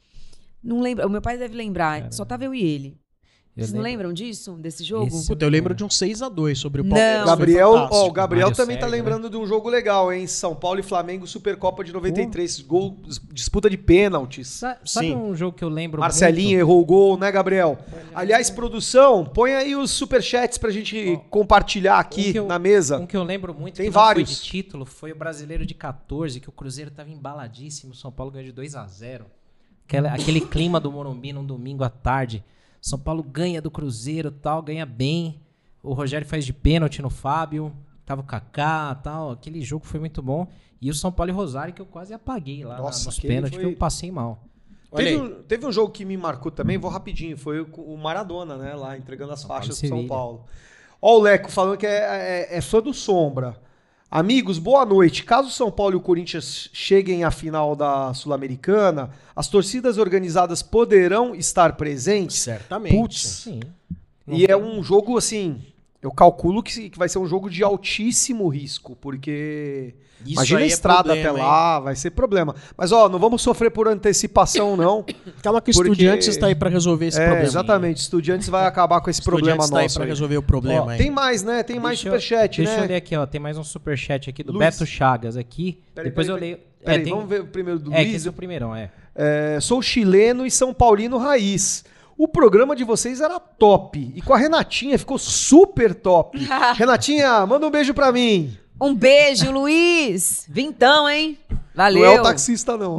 Não lembro, o meu pai deve lembrar, só tava eu e ele. Vocês não lembram disso, desse jogo? Esse- Puta, eu lembro de um 6x2 sobre o Não. Palmeiras. foi Gabriel, fantástico. o Gabriel Mário também tá Sérgio, lembrando de um jogo legal, hein? São Paulo e Flamengo, Supercopa de 93. Gol, disputa de pênaltis. Sabe Sim. um jogo que eu lembro Marcelinho muito? errou o gol, né, Gabriel? Aliás, produção, põe aí os superchats pra gente compartilhar aqui Um que eu- na mesa. Um que eu lembro muito, Tem que não vários. foi de título, foi o Brasileiro de 14, que o Cruzeiro tava embaladíssimo, o São Paulo ganhou de 2x0. Aquele clima do Morumbi num domingo à tarde. São Paulo ganha do Cruzeiro, tal, ganha bem. O Rogério faz de pênalti no Fábio, tava o Kaká, tal. Aquele jogo foi muito bom. E o São Paulo e Rosário que eu quase apaguei lá Nossa, nos aquele pênaltis, foi- que eu passei mal. Olha aí. Teve um jogo que me marcou também, vou rapidinho, foi o Maradona, né? Lá entregando as São Paulo faixas e do São Sevilha. Paulo. Ó, o Leco falando que é fã do Sombra. Amigos, boa noite. Caso o São Paulo e o Corinthians cheguem à final da Sul-Americana, as torcidas organizadas poderão estar presentes? Certamente. Putz. Sim. E é um jogo, assim, eu calculo que vai ser um jogo de altíssimo risco, porque Isso imagina a aí é estrada problema, até lá, vai ser problema. Mas, ó, não vamos sofrer por antecipação, não. Calma que o Porque- Estudiantes está aí pra resolver esse problema. Exatamente. Estudiantes vai acabar com esse problema Estudiantes tá aí nosso. pra aí. resolver o problema Ó, aí. tem mais, né? Tem mais superchat, Deixa eu né? ler aqui, ó. Tem mais um superchat aqui do Luiz. Beto Chagas aqui. Depois eu leio. Peraí, tem- vamos ver o primeiro do que Luiz. esse é o primeirão, é. Sou chileno e São Paulino raiz. O programa de vocês era top. E com a Renatinha ficou super top. Renatinha, manda um beijo pra mim. Um beijo, Luiz! Vintão, hein? Valeu! Não é o taxista, não.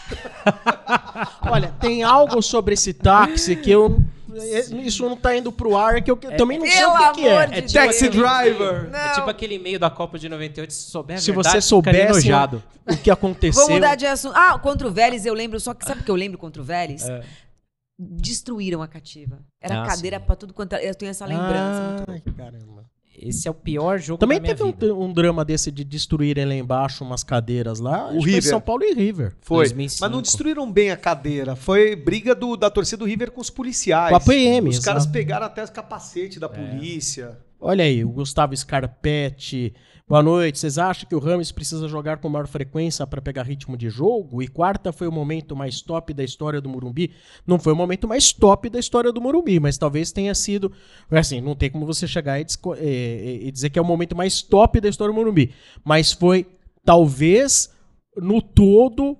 Olha, tem algo sobre esse táxi que eu... Isso não tá indo pro ar, que eu também não sei pelo o que que é. amor de É Deus. Taxi driver. É tipo aquele e-mail da Copa de 98, se souber a Se verdade, você ficaria soubesse enojado. o que aconteceu... Vou mudar de assunto. Ah, contra o Vélez eu lembro, só que sabe o que eu lembro contra o Vélez? Destruíram a cativa. Era Ah, cadeira sim. pra tudo quanto... Eu tenho essa lembrança. muito Ai, caramba. Esse é o pior jogo Também da minha teve vida. um drama desse de destruírem lá embaixo umas cadeiras lá. Acho que foi River. São Paulo e River. Foi. 2005. Mas não destruíram bem a cadeira. Foi briga da torcida do River com os policiais. Com a PM, Os caras exato. pegaram até os capacetes da polícia. Olha aí, o Gustavo Scarpetti. Boa noite. Vocês acham que o Rames precisa jogar com maior frequência para pegar ritmo de jogo? E quarta foi o momento mais top da história do Morumbi? Não foi o momento mais top da história do Morumbi, mas talvez tenha sido... Assim, não tem como você chegar e dizer que é o momento mais top da história do Morumbi. Mas foi, talvez, no todo,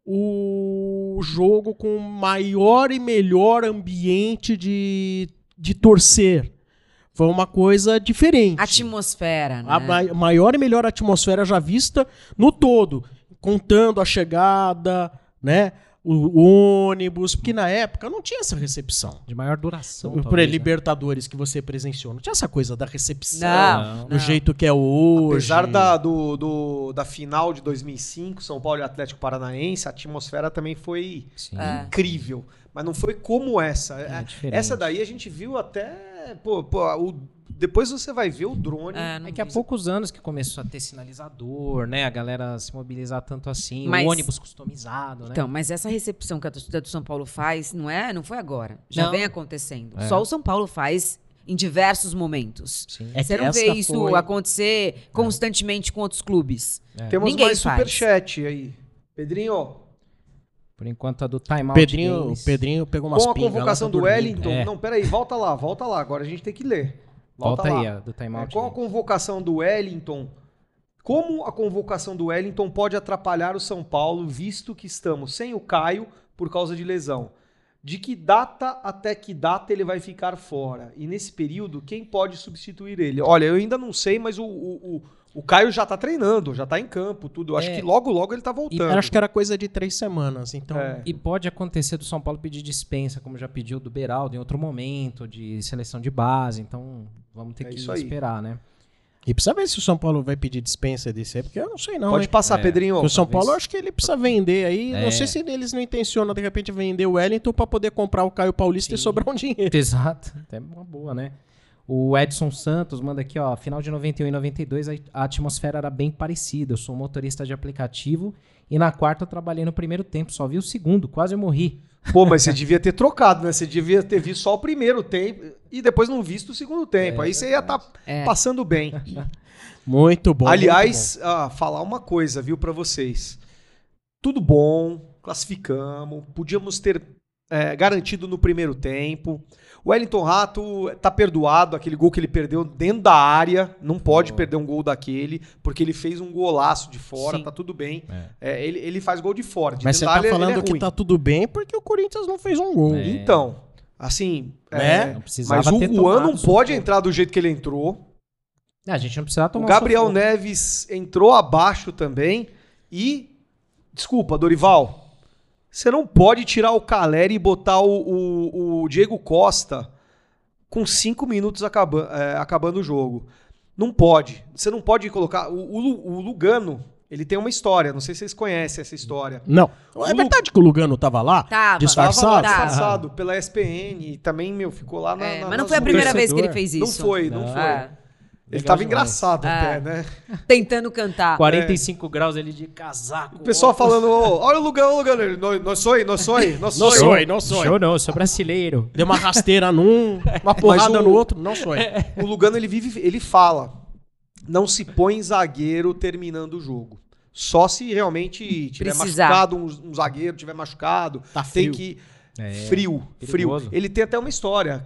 o jogo com maior e melhor ambiente de torcer. Foi uma coisa diferente. Atmosfera, né? A maior e melhor atmosfera já vista no todo. Contando a chegada, né? O ônibus, porque na época não tinha essa recepção. De maior duração, Por talvez, né? Libertadores que você presenciou. Não tinha essa coisa da recepção, Não, do jeito que é hoje. Apesar da final de 2005, São Paulo e Atlético Paranaense, a atmosfera também foi Sim. incrível. Mas não foi como essa. diferente. Essa daí a gente viu até... depois você vai ver o drone. Não É que há vi. poucos anos que começou a ter sinalizador, né? A galera se mobilizar tanto assim, Mas- o ônibus customizado, né? Então, mas essa recepção que a torcida do São Paulo faz, não foi agora. Já Não. vem acontecendo. É. Só o São Paulo faz em diversos momentos. Sim. É Você que não vê essa isso foi- acontecer constantemente com outros clubes. Temos Ninguém mais faz. superchat aí. Pedrinho, Por enquanto a do Time Out O Games. Pedrinho pegou umas com a pingas lá, convocação tá do dormindo. Wellington... É. Não, peraí, volta lá. Agora a gente tem que ler. Volta lá. aí, a do Time Out Com a Games. convocação do Wellington, como a convocação do Wellington pode atrapalhar o São Paulo, visto que estamos sem o Caio por causa de lesão? De que data até que data ele vai ficar fora? E nesse período, quem pode substituir ele? Olha, eu ainda não sei, mas o Caio já tá treinando, já tá em campo, tudo. Eu acho que logo ele tá voltando. Eu acho que era coisa de 3 semanas, então... É. E pode acontecer do São Paulo pedir dispensa, como já pediu do Beraldo em outro momento, de seleção de base. Então vamos ter É que isso aí. esperar, né? E precisa ver se o São Paulo vai pedir dispensa desse aí, porque eu não sei não, Pode hein? passar, Pedrinho. Porque o São talvez. Paulo, eu acho que ele precisa vender aí. Não sei se eles não intencionam, de repente, vender o Wellington pra poder comprar o Caio Paulista e sobrar um dinheiro. Exato, até uma boa, né? O Edson Santos manda aqui, ó, final de 91 e 92 a atmosfera era bem parecida. Eu sou motorista de aplicativo e na quarta eu trabalhei no primeiro tempo, só vi o segundo, quase eu morri. Pô, mas você devia ter trocado, né? Você devia ter visto só o primeiro tempo e depois não visto o segundo tempo. Aí você ia estar passando bem. Muito bom. Aliás, falar uma coisa, viu, pra vocês. Tudo bom, classificamos, podíamos ter garantido no primeiro tempo. O Wellington Rato tá perdoado, aquele gol que ele perdeu dentro da área, não pode perder um gol daquele, porque ele fez um golaço de fora, Sim. tá tudo bem. Ele faz gol de fora. De Mas você dentro da tá área, ele falando é que ruim. tá tudo bem porque o Corinthians não fez um gol. Então, assim, Não precisava mas o ter Juan não tomado pode sufoco. entrar do jeito que ele entrou. A gente não precisava tomar O Gabriel sufoco. Neves entrou abaixo também. E, desculpa, Dorival, você não pode tirar o Caleri e botar o Diego Costa com 5 minutos acabando o jogo. Não pode. Você não pode colocar... O Lugano, ele tem uma história. Não sei se vocês conhecem essa história. Não. É verdade que o Lugano tava lá? Tava. Disfarçado? Tava lá Tava. disfarçado pela ESPN. E também, ficou lá Mas não nas foi a primeira ruas. vez que ele fez Não isso. foi. Ah, Ele Legal tava demais. engraçado até, né? tentando cantar. 45 graus ele de casaco. O pessoal falando, olha o Lugano. Ele, Nós sou. Não sou. Eu não, sou brasileiro. Deu uma rasteira num, uma porrada o- no outro. Não sou. O Lugano, ele fala, não se põe zagueiro terminando o jogo. Só se realmente tiver Precisar. machucado, um zagueiro tiver machucado, Tá tem frio. que... Frio. perigoso. Ele tem até uma história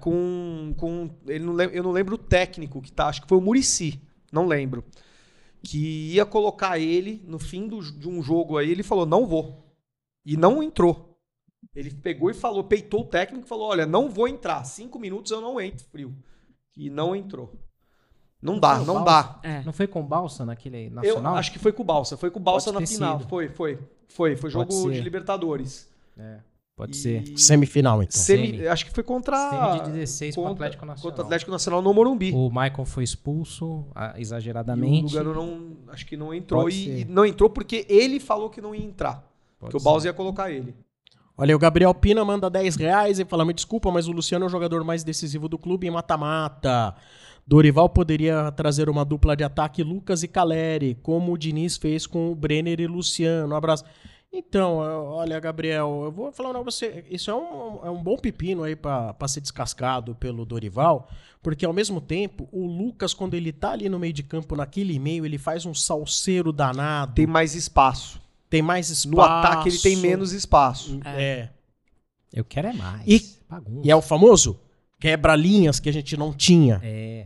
eu não lembro o técnico que tá, acho que foi o Muricy, não lembro, que ia colocar ele no fim de um jogo aí, ele falou, não vou. E não entrou. Ele pegou e falou, peitou o técnico e falou, olha, não vou entrar, 5 minutos eu não entro, frio. E não entrou. Não dá, foi o não Balsa? dá. É. Não foi com balsa naquele Eu nacional? acho que foi com o Balsa Pode na ter final. sido. Foi jogo ser. de Libertadores. Pode E- ser. Semifinal, então. Semi, acho que foi contra Semi de 16 pro contra- Atlético Nacional. Contra o Atlético Nacional no Morumbi. O Michael foi expulso E o exageradamente. Lugano acho que não entrou Pode e ser. não entrou porque ele falou que não ia entrar. Pode Porque o ser. Balsa ia colocar ele. Olha, o Gabriel Pina manda R$10 e fala, me desculpa, mas o Luciano é o jogador mais decisivo do clube em mata-mata. Dorival poderia trazer uma dupla de ataque Lucas e Caleri, como o Diniz fez com o Brenner e Luciano. Um abraço. Então, olha, Gabriel, eu vou falar pra você, isso é um bom pepino aí pra ser descascado pelo Dorival, porque ao mesmo tempo, o Lucas, quando ele tá ali no meio de campo, naquele meio, ele faz um salseiro danado. Tem mais espaço. Tem mais espaço. No ataque ele tem menos espaço. Eu quero é mais. Bagunça. E é o famoso quebra-linhas que a gente não tinha.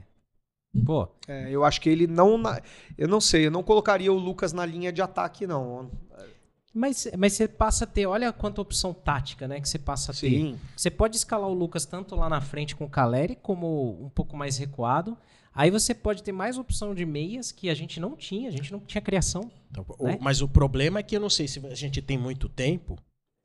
Pô, Eu acho que ele não... Eu não sei, eu não colocaria o Lucas na linha de ataque, não. mas você passa a ter, olha quanta opção tática, né, que você passa a ter. Sim. Você pode escalar o Lucas tanto lá na frente com o Caleri, como um pouco mais recuado. Aí você pode ter mais opção de meias que a gente não tinha criação. Então, né? Mas o problema é que eu não sei se a gente tem muito tempo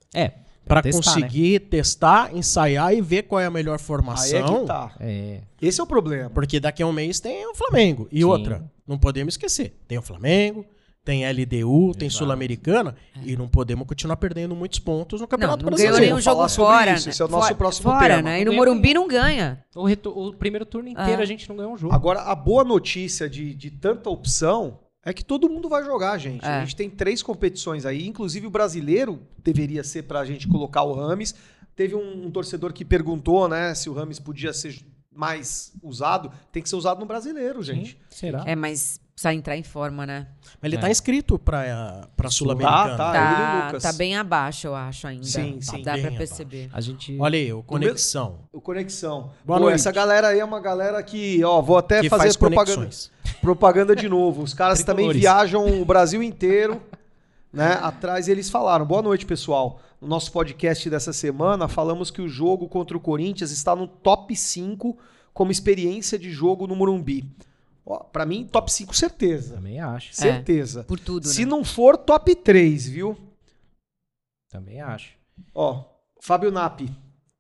Pra para testar, conseguir testar, ensaiar e ver qual é a melhor Aí é formação. que tá. É. Esse é o problema. Porque daqui a um mês tem o Flamengo. E Sim. outra, não podemos esquecer. Tem o Flamengo, tem LDU, tem Sul-Americana. E não podemos continuar perdendo muitos pontos no Campeonato Não ganhou Brasileiro. nenhum jogo falar sobre fora. isso, né? esse é o nosso próximo fora, tema. né? E no Não ganhou Morumbi não ganha. O primeiro turno inteiro a gente não ganhou um jogo. Agora, a boa notícia de tanta opção é que todo mundo vai jogar, gente. É. A gente tem 3 competições aí, inclusive o brasileiro deveria ser pra gente colocar o Rames. Teve um torcedor que perguntou, né, se o Rames podia ser mais usado. Tem que ser usado no brasileiro, gente. Será? Mas precisa entrar em forma, né? Mas ele tá inscrito pra Sul-Americana. Tá. ele e o Lucas. Tá bem abaixo, eu acho, ainda. Sim, sim, Dá bem pra abaixo. perceber. A gente... Olha aí, o Conexão. O Conexão. Boa noite. Essa galera aí é uma galera que, ó, vou até Que fazer faz propaganda, propaganda de novo. Os caras também Tricolores. viajam o Brasil inteiro, né? Atrás eles falaram. Boa noite, pessoal. No nosso podcast dessa semana, falamos que o jogo contra o Corinthians está no top 5 como experiência de jogo no Morumbi. Ó, pra mim, top 5, certeza. Também acho. Certeza. Por tudo, Se né? não for, top 3, viu? Também acho. Ó, Fábio Napi.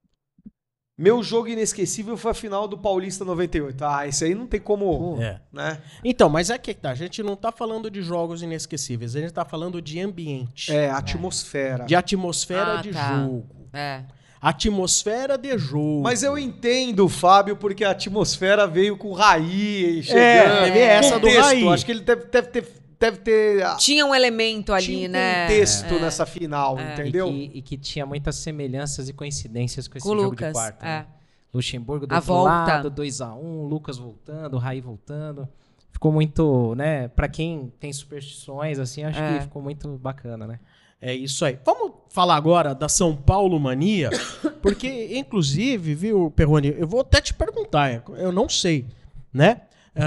Meu jogo inesquecível foi a final do Paulista 98. Ah, esse aí não tem como, É. né? Então, mas é que tá. A gente não tá falando de jogos inesquecíveis. A gente tá falando de ambiente. É, atmosfera. De atmosfera de tá. jogo. É. Atmosfera de jogo. Mas eu entendo, Fábio, porque a atmosfera veio com o Raí chegando. teve essa do Contexto, Raí. Acho que ele deve ter Tinha um elemento ali, tinha um né? contexto nessa final, entendeu? E que tinha muitas semelhanças e coincidências com esse Com o jogo Lucas. de quarta. É. né? Luxemburgo do A outro volta. lado, 2-1, Lucas voltando, Raí voltando. Ficou muito, né? Pra quem tem superstições, assim, acho que ficou muito bacana, né? É isso aí. Vamos falar agora da São Paulo Mania, porque, inclusive, viu, Perrone, eu vou até te perguntar, eu não sei, né?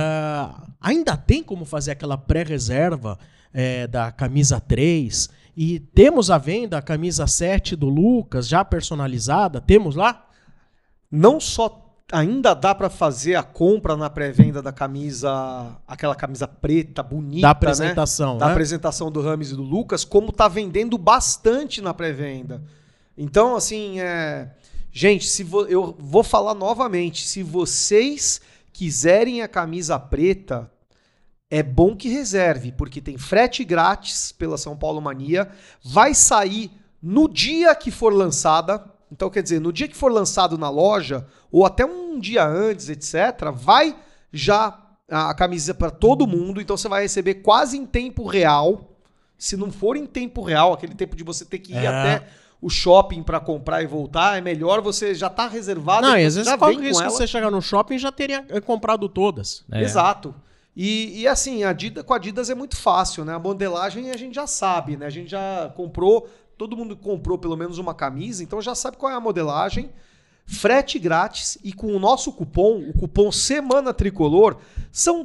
Ainda tem como fazer aquela pré-reserva da camisa 3 e temos à venda a camisa 7 do Lucas, já personalizada, temos lá? Não só ainda dá pra fazer a compra na pré-venda da camisa, aquela camisa preta, bonita, Da apresentação, né? Da né? apresentação do Rames e do Lucas, como tá vendendo bastante na pré-venda. Então, assim, gente, eu vou falar novamente, se vocês quiserem a camisa preta, é bom que reserve, porque tem frete grátis pela São Paulo Mania, vai sair no dia que for lançada. Então, quer dizer, no dia que for lançado na loja, ou até um dia antes, etc., vai já a camisa para todo mundo. Então, você vai receber quase em tempo real. Se não for em tempo real, aquele tempo de você ter que ir até o shopping para comprar e voltar, é melhor você já tá reservado. Não, e às vezes já corre vem o com risco ela. de você chegar no shopping e já teria comprado todas. Exato. E assim, com a Adidas é muito fácil, né? A modelagem a gente já sabe, né? A gente já comprou, todo mundo comprou pelo menos uma camisa, então já sabe qual é a modelagem. Frete grátis e com o nosso cupom, o cupom Semana Tricolor, são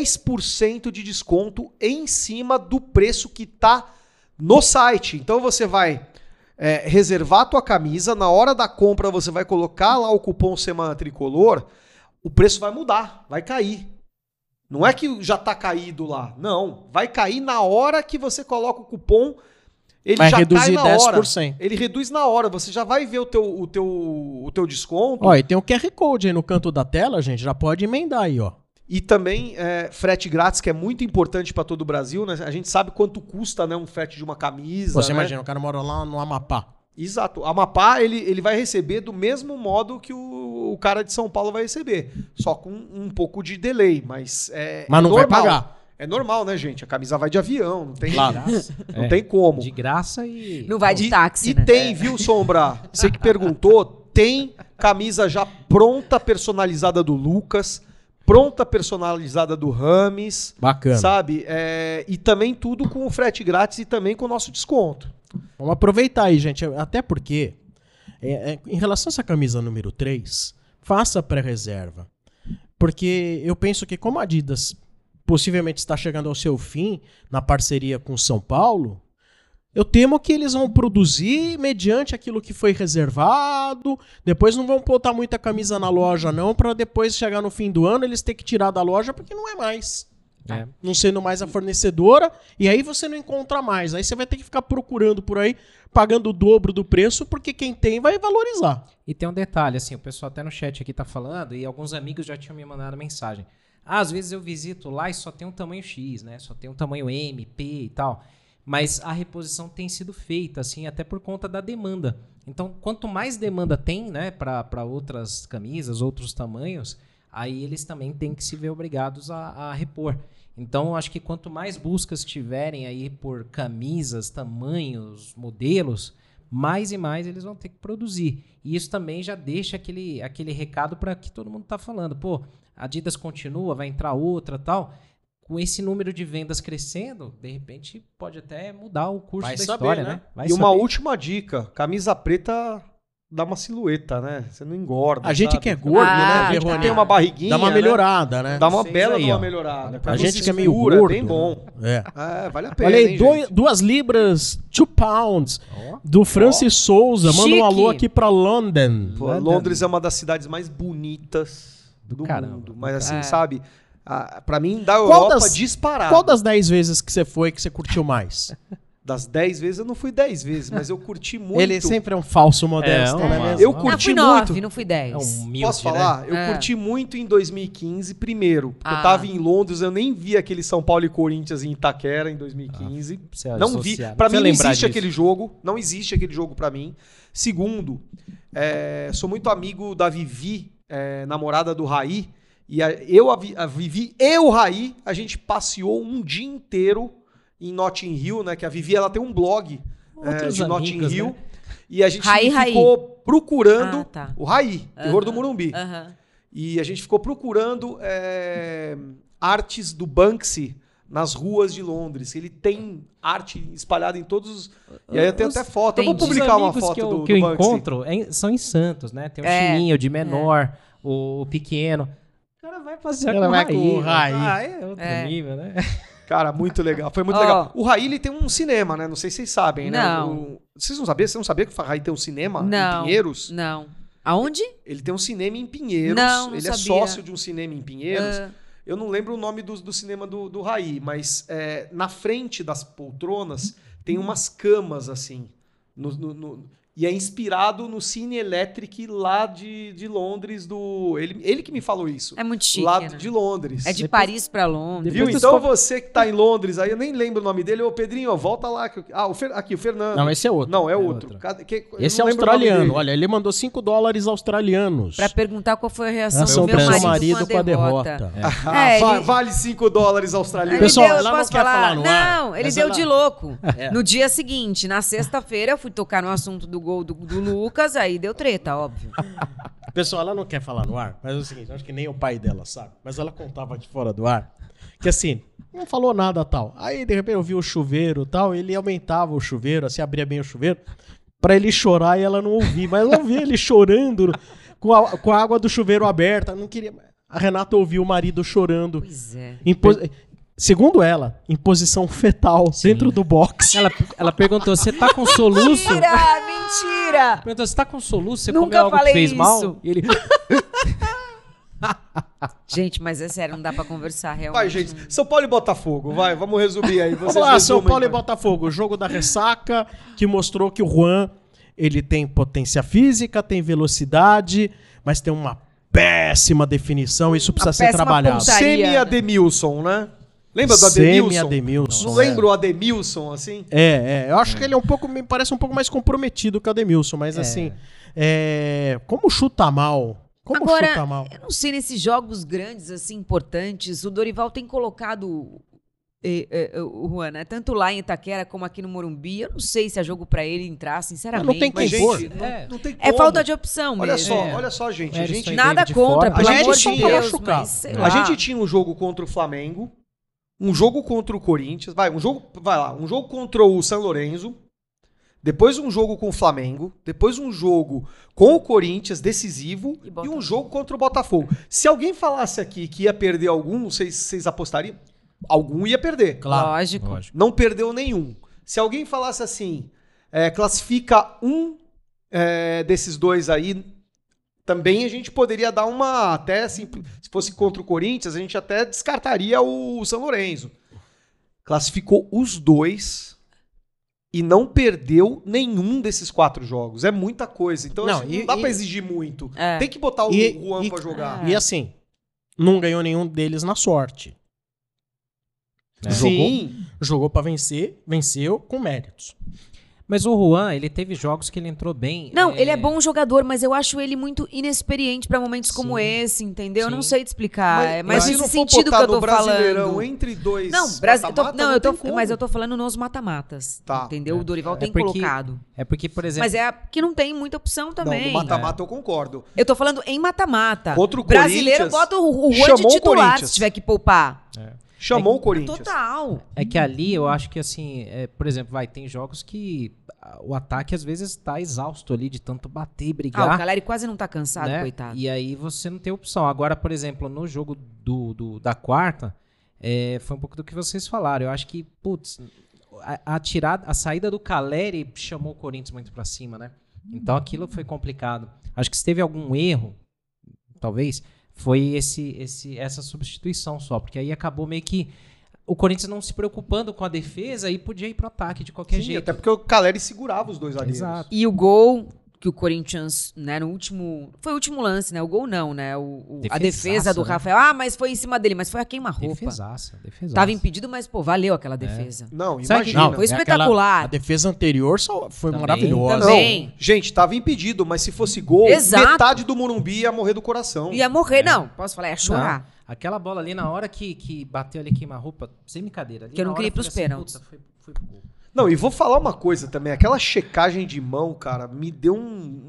10% de desconto em cima do preço que tá no site. Então você vai reservar a tua camisa, na hora da compra você vai colocar lá o cupom Semana Tricolor, o preço vai mudar, vai cair. Não é que já tá caído lá, não. Vai cair na hora que você coloca o cupom, ele Vai já reduzir cai na hora. 10%. Ele reduz na hora, você já vai ver o teu desconto. Ó, e tem o QR Code aí no canto da tela, gente, já pode emendar aí, ó. E também frete grátis, que é muito importante para todo o Brasil, né? A gente sabe quanto custa, né, um frete de uma camisa. Você né? imagina, o cara mora lá no Amapá. Exato. O Amapá, ele vai receber do mesmo modo que o cara de São Paulo vai receber. Só com um pouco de delay, mas Mas não vai normal. pagar. É normal, né, gente? A camisa vai de avião, não tem, Claro. não tem como. De graça e... Não vai de táxi, E né? tem, viu, Sombra? Você que perguntou, tem camisa já pronta, personalizada do Lucas, pronta, personalizada do Rames, Bacana. sabe? E também tudo com o frete grátis e também com o nosso desconto. Vamos aproveitar aí, gente. Até porque, em relação a essa camisa número 3, faça a pré-reserva. Porque eu penso que como a Adidas possivelmente está chegando ao seu fim na parceria com o São Paulo, eu temo que eles vão produzir mediante aquilo que foi reservado, depois não vão botar muita camisa na loja não, para depois chegar no fim do ano eles ter que tirar da loja porque não é mais. É. Não sendo mais a fornecedora, e aí você não encontra mais. Aí você vai ter que ficar procurando por aí, pagando o dobro do preço, porque quem tem vai valorizar. E tem um detalhe, assim, o pessoal até no chat aqui tá falando, e alguns amigos já tinham me mandado mensagem. Às vezes eu visito lá e só tem um tamanho X, né? Só tem um tamanho M, P e tal. Mas a reposição tem sido feita, assim, até por conta da demanda. Então, quanto mais demanda tem, né, para outras camisas, outros tamanhos, aí eles também têm que se ver obrigados a repor. Então, acho que quanto mais buscas tiverem aí por camisas, tamanhos, modelos, mais e mais eles vão ter que produzir. E isso também já deixa aquele recado para que todo mundo está falando. Pô, a Adidas continua, vai entrar outra tal. Com esse número de vendas crescendo, de repente pode até mudar o curso Vai da saber, história, né? né? Vai E uma saber. última dica, camisa preta dá uma silhueta, né? Você não engorda, A gente sabe? que é gordo, Ah, né, A gente Verrone? que tem uma barriguinha, Dá uma né? melhorada, né? Dá uma Vocês bela aí, de uma ó. melhorada. A gente que é meio Escura, gordo. bem bom. É. Vale a pena, Olha aí, hein, gente? 2 libras, 2 pounds, Ó. do Francis Souza. Manda um Chique. alô aqui pra London. Pô, Londres é uma das cidades mais bonitas do caramba. mundo. Mas assim, É. sabe? Pra mim, da Qual Europa, das- disparado. Qual das 10 vezes que você foi que você curtiu mais? Das 10 vezes, eu não fui 10 vezes, mas eu curti muito. Ele sempre é um falso modesto, É, né? uma- mesmo? Eu Não, curti fui 9, muito. não fui 10. É um humilde, Posso né? falar? Eu É. curti muito em 2015, primeiro. Porque eu Ah. tava em Londres, eu nem vi aquele São Paulo e Corinthians em Itaquera em 2015. Você Não vi. associar. Pra Você mim não lembrar existe disso. aquele jogo. Não existe aquele jogo pra mim. Segundo, sou muito amigo da Vivi, namorada do Raí. E a Vivi e o Raí, a gente passeou um dia inteiro em Notting Hill, né? Que a Vivi ela tem um blog Outros de Notting amigos, Hill. né? E a gente Raí. ficou procurando Ah, tá. o Raí, Terror do Aham, Morumbi. aham. E a gente ficou procurando artes do Banksy nas ruas de Londres. Ele tem arte espalhada em todos os... E aí eu tenho até foto. Eu vou Entendi. publicar uma Os amigos foto que eu, do que eu Banksy. encontro são em Santos, né? Tem o Chininho de menor, o pequeno. O cara vai passear Ela com vai com o Raí. É outro É. nível, né? Cara, muito legal. Foi muito Ó. legal. O Raí, ele tem um cinema, né? Não sei se vocês sabem, né? Não. Vocês não sabiam? Você não sabia que o Raí tem um cinema em Não. Pinheiros? Não. Aonde? Ele tem um cinema em Pinheiros. Não ele sabia. é sócio de um cinema em Pinheiros. Ah. Eu não lembro o nome do cinema do Raí, mas na frente das poltronas tem umas camas assim. E é inspirado no Cine Electric lá de Londres. Ele que me falou isso. É muito chique, Lá né? de Londres. É de Paris pra Londres. Viu? Depois Então dos- você que tá em Londres, aí eu nem lembro o nome dele. Ô, Pedrinho, volta lá. Aqui, o Fernando. Não, esse é outro. Não, é É outro. outro. Eu Esse é não lembro o nome australiano. dele. Olha, ele mandou $5 australianos. Pra perguntar qual foi a reação Reação do meu do seu marido, com a derrota. Ah, ele- vale $5 australianos. Pessoal, ele deu, ela não posso quer falar? falar no ar, Não, ele mas deu ela- de louco. É. No dia seguinte, na sexta-feira, eu fui tocar no assunto do gol do Lucas, aí deu treta, óbvio. Pessoal, ela não quer falar no ar, mas é o seguinte, eu acho que nem o pai dela sabe. Mas ela contava de fora do ar, que assim, não falou nada tal. Aí, de repente, eu vi o chuveiro e tal, ele aumentava o chuveiro, assim, abria bem o chuveiro, pra ele chorar e ela não ouvia. Mas ela ouvia ele chorando com a água do chuveiro aberta. Não queria... A Renata ouviu o marido chorando. Pois é. Segundo ela, em posição fetal, dentro do box. Ela perguntou, você tá com soluço? Mentira! Perguntou, você tá com soluço? Você Nunca comeu algo que falei fez isso. mal? E ele... Gente, mas é sério, não dá pra conversar realmente. Vai, gente. São Paulo e Botafogo. Vai, vamos resumir aí. Vamos Vocês lá, São resumem, Paulo e vai. Botafogo. O jogo da ressaca que mostrou que o Juan ele tem potência física, tem velocidade, mas tem uma péssima definição. Isso precisa ser péssima trabalhado. pontaria. Semi-Ademilson, né? Lembra do Ademilson? Semi-Ademilson. Não lembra o Ademilson, assim? Eu acho que ele é um pouco, me parece um pouco mais comprometido que o Ademilson, mas assim, como chuta mal. Como Agora, chuta mal. eu não sei, nesses jogos grandes, assim, importantes, o Dorival tem colocado o Juan, né? Tanto lá em Itaquera como aqui no Morumbi, eu não sei se é jogo pra ele entrar, sinceramente. Mas não tem Mas, quem for. gente, não tem É como. falta de opção Olha mesmo. só, gente. A Era gente, isso aí. Nada David contra, fora. pelo A gente amor de tinha Deus, machucado. mas sei a lá. gente tinha um jogo contra o Flamengo, um jogo contra o Corinthians, um jogo contra o São Lourenço, depois um jogo com o Flamengo, depois um jogo com o Corinthians, decisivo, E e Botafogo. um jogo contra o Botafogo. Se alguém falasse aqui que ia perder algum, vocês apostariam? Algum ia perder. Lógico. Não perdeu nenhum. Se alguém falasse assim, classifica um desses dois aí, também a gente poderia dar uma, até assim, se fosse contra o Corinthians, a gente até descartaria o São Lourenço. Classificou os dois e não perdeu nenhum desses 4 jogos. É muita coisa. Então Não, assim, não dá pra exigir muito. É. Tem que botar o Juan pra jogar. E assim, não ganhou nenhum deles na sorte. Sim. Jogou pra vencer, venceu com méritos. Mas o Juan, ele teve jogos que ele entrou bem. Não, ele é bom jogador, mas eu acho ele muito inexperiente pra momentos como esse, entendeu? Eu não Sim. sei te explicar. Mas se nesse não for sentido que botar eu tô no Brasileirão falando. entre dois Não, mata-mata, tem como. mas eu tô falando nos mata-matas. Tá. Entendeu? O Dorival tem porque- colocado. É porque, por exemplo... Mas que não tem muita opção Não, também. no mata-mata eu concordo. Eu tô falando em mata-mata. Contra o Brasileiro, Corinthians, bota o Juan chamou de o titular Corinthians. se tiver que poupar. Chamou o Corinthians. Total. É que ali eu acho que assim, por exemplo, tem jogos que o ataque às vezes tá exausto ali de tanto bater e brigar. O Caleri quase não tá cansado, né? coitado. E aí você não tem opção. Agora, por exemplo, no jogo da quarta, foi um pouco do que vocês falaram. Eu acho que, putz, a saída do Caleri chamou o Corinthians muito pra cima, né? Então aquilo foi complicado. Acho que se teve algum erro, talvez, foi essa substituição só, porque aí acabou meio que o Corinthians não se preocupando com a defesa e podia ir pro ataque de qualquer Sim, jeito. até porque o Caleri segurava os dois zagueiros. Exato. E o gol que o Corinthians, né, no último... Foi o último lance, né? O gol não, né? A defesa do né? Rafael. Mas foi em cima dele, mas foi a queima-roupa. Defesaça. Tava impedido, mas, pô, valeu aquela defesa. Não, Sabe imagina. Não, foi espetacular. A defesa anterior só foi Também. maravilhosa. Também. Gente, tava impedido, mas se fosse gol, Exato. metade do Morumbi ia morrer do coração. Ia morrer, não. Posso falar, ia chorar. Não, aquela bola ali, na hora que bateu ali queima-roupa, sem brincadeira. Ali Que eu não na queria hora ir pros falei assim, pênaltis. puta, foi pro gol. Não, e vou falar uma coisa também. Aquela checagem de mão, cara, me deu um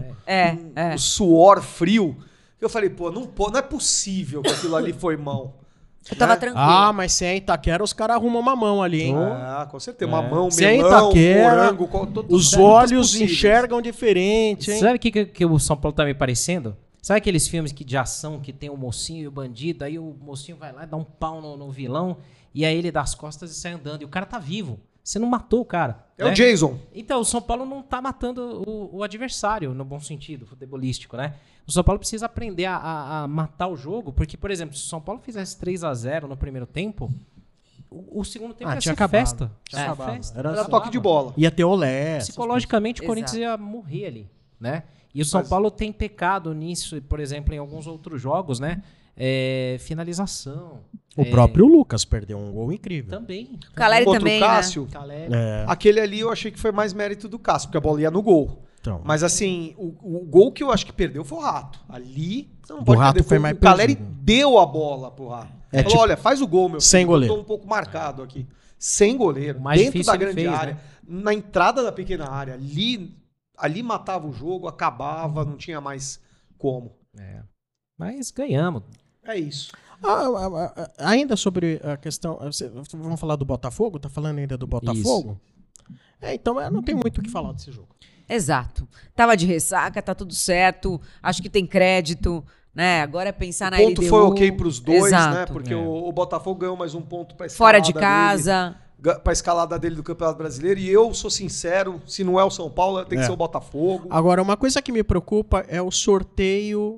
suor frio. Eu falei, pô, não é possível que aquilo ali foi mão. Eu tava né? tranquilo. Mas se é Itaquera, os caras arrumam uma mão ali, hein? Ah, com certeza. Uma mão, Se é melão, Itaquera, morango, Os todas olhos possíveis. enxergam diferente, hein? Sabe o que o São Paulo tá me parecendo? Sabe aqueles filmes de ação que tem o mocinho e o bandido, aí o mocinho vai lá e dá um pau no vilão, e aí ele dá as costas e sai andando, e o cara tá vivo. Você não matou o cara. É o Jason. Então, o São Paulo não tá matando o adversário, no bom sentido, futebolístico, né? O São Paulo precisa aprender a matar o jogo, porque, por exemplo, se o São Paulo fizesse 3-0 no primeiro tempo, o segundo tempo ia tinha ser acabado. festa. Tinha acabado. Festa. Era toque de bola. Ia ter olé. Psicologicamente, o Exato. Corinthians ia morrer ali, né? E o São Paulo tem pecado nisso, por exemplo, em alguns outros jogos, né? Finalização. O próprio Lucas perdeu um gol incrível. Também. O Caleri Contra também, o Cássio, Caleri. aquele ali eu achei que foi mais mérito do Cássio, porque a bola ia no gol. Então, Mas assim, o gol que eu acho que perdeu foi o Rato. Ali, você não O pode Rato perder. foi mais O Caleri perdido. deu a bola pro Rato. Falou, tipo, olha, faz o gol, meu sem filho. goleiro. Eu tô um pouco marcado aqui. Sem goleiro. O mais Dentro difícil da ele grande fez, área. né? Na entrada da pequena área. Ali matava o jogo, acabava, não tinha mais como. Mas ganhamos. É isso. Ainda sobre a questão. Vamos falar do Botafogo? Tá falando ainda do Botafogo? Então não tem muito o que falar desse jogo. Exato. Tava de ressaca, tá tudo certo. Acho que tem crédito, né? Agora é pensar na O ponto LDU. foi ok pros dois, Exato. né? Porque o Botafogo ganhou mais um ponto pra escalada Fora de dele. casa. Pra escalada dele do Campeonato Brasileiro. E eu sou sincero, se não é o São Paulo, tem que ser o Botafogo. Agora, uma coisa que me preocupa é o sorteio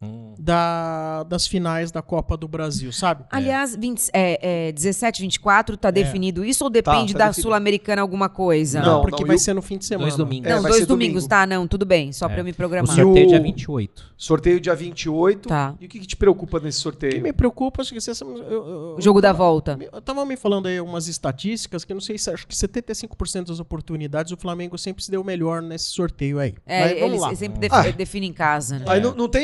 das finais da Copa do Brasil, sabe? Aliás, 17, 24, tá definido isso ou depende tá da definido. Sul-Americana alguma coisa? Não, porque não, vai e o- ser no fim de semana. 2 domingos. Não, vai 2 ser domingos, domingo. tá? Não, tudo bem, só pra eu me O programar. E sorteio o- dia 28. Sorteio dia 28. Tá. E o que te preocupa nesse O que sorteio? me preocupa é que O jogo da volta. Eu tava me falando aí umas estatísticas que eu não sei se acho que 75% das oportunidades o Flamengo sempre se deu melhor nesse sorteio aí. Mas vamos lá. Eles sempre definem em casa, né? Aí não tem jeito,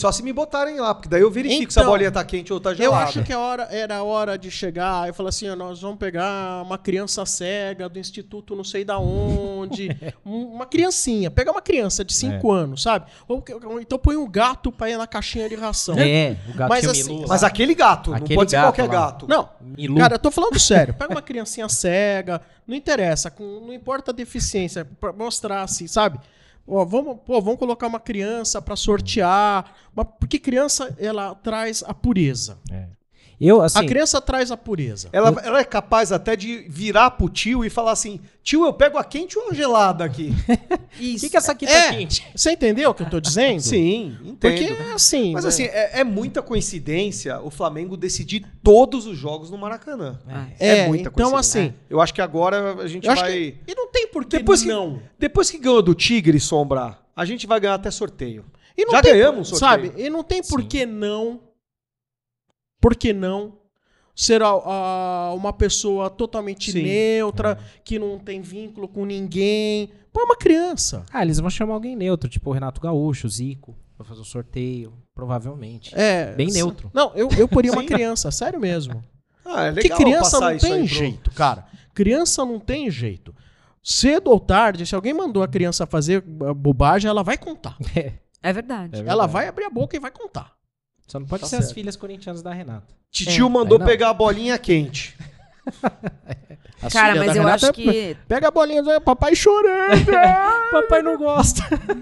só se me botarem lá, porque daí eu verifico se a Então, bolinha tá quente ou tá Eu gelada. acho que era hora de chegar e falar assim, ó, nós vamos pegar uma criança cega do instituto não sei da onde, uma criancinha, pega uma criança de 5 anos, sabe? Ou então põe um gato pra ir na caixinha de ração. O gatinho Mas assim, Milu lá. Mas aquele gato, não Aquele pode ser gato qualquer lá. gato. Não, Milu. cara, eu tô falando sério. Pega uma criancinha cega, não interessa, não importa a deficiência, pra mostrar assim, sabe? Ó, vamos colocar uma criança pra sortear, porque criança, ela traz a pureza. Eu, assim, A criança traz a pureza. Ela é capaz até de virar pro tio e falar assim, tio, eu pego a quente ou a gelada aqui? Isso. o que essa aqui tá quente? Você entendeu o que eu tô dizendo? Sim, entendo. Porque assim... Mas né? assim, é muita coincidência o Flamengo decidir todos os jogos no Maracanã. Muita então coincidência. assim... Eu acho que agora a gente Eu acho vai... que, e não tem por que Depois que, não. depois que ganhou do Tigre, Sombra, a gente vai ganhar até sorteio. E não Já tem, ganhamos um sorteio. sabe? E não tem por que não... Por que não ser uma pessoa totalmente Sim. neutra, que não tem vínculo com ninguém? Põe uma criança. Eles vão chamar alguém neutro, tipo o Renato Gaúcho, o Zico, pra fazer o sorteio, provavelmente. É, Bem neutro. Não, eu poria uma criança, sério mesmo. Ah, é Porque legal criança passar não isso tem aí pro- jeito, cara. Criança não tem jeito. Cedo ou tarde, se alguém mandou a criança fazer bobagem, ela vai contar. É verdade. Ela vai abrir a boca e vai contar. Só não pode Tá ser as certo. filhas corintianas da Renata. Titio mandou Aí não. pegar a bolinha quente. As Cara, filhas mas da eu Renata, acho que... Pega a bolinha, papai chorando. Papai não gosta.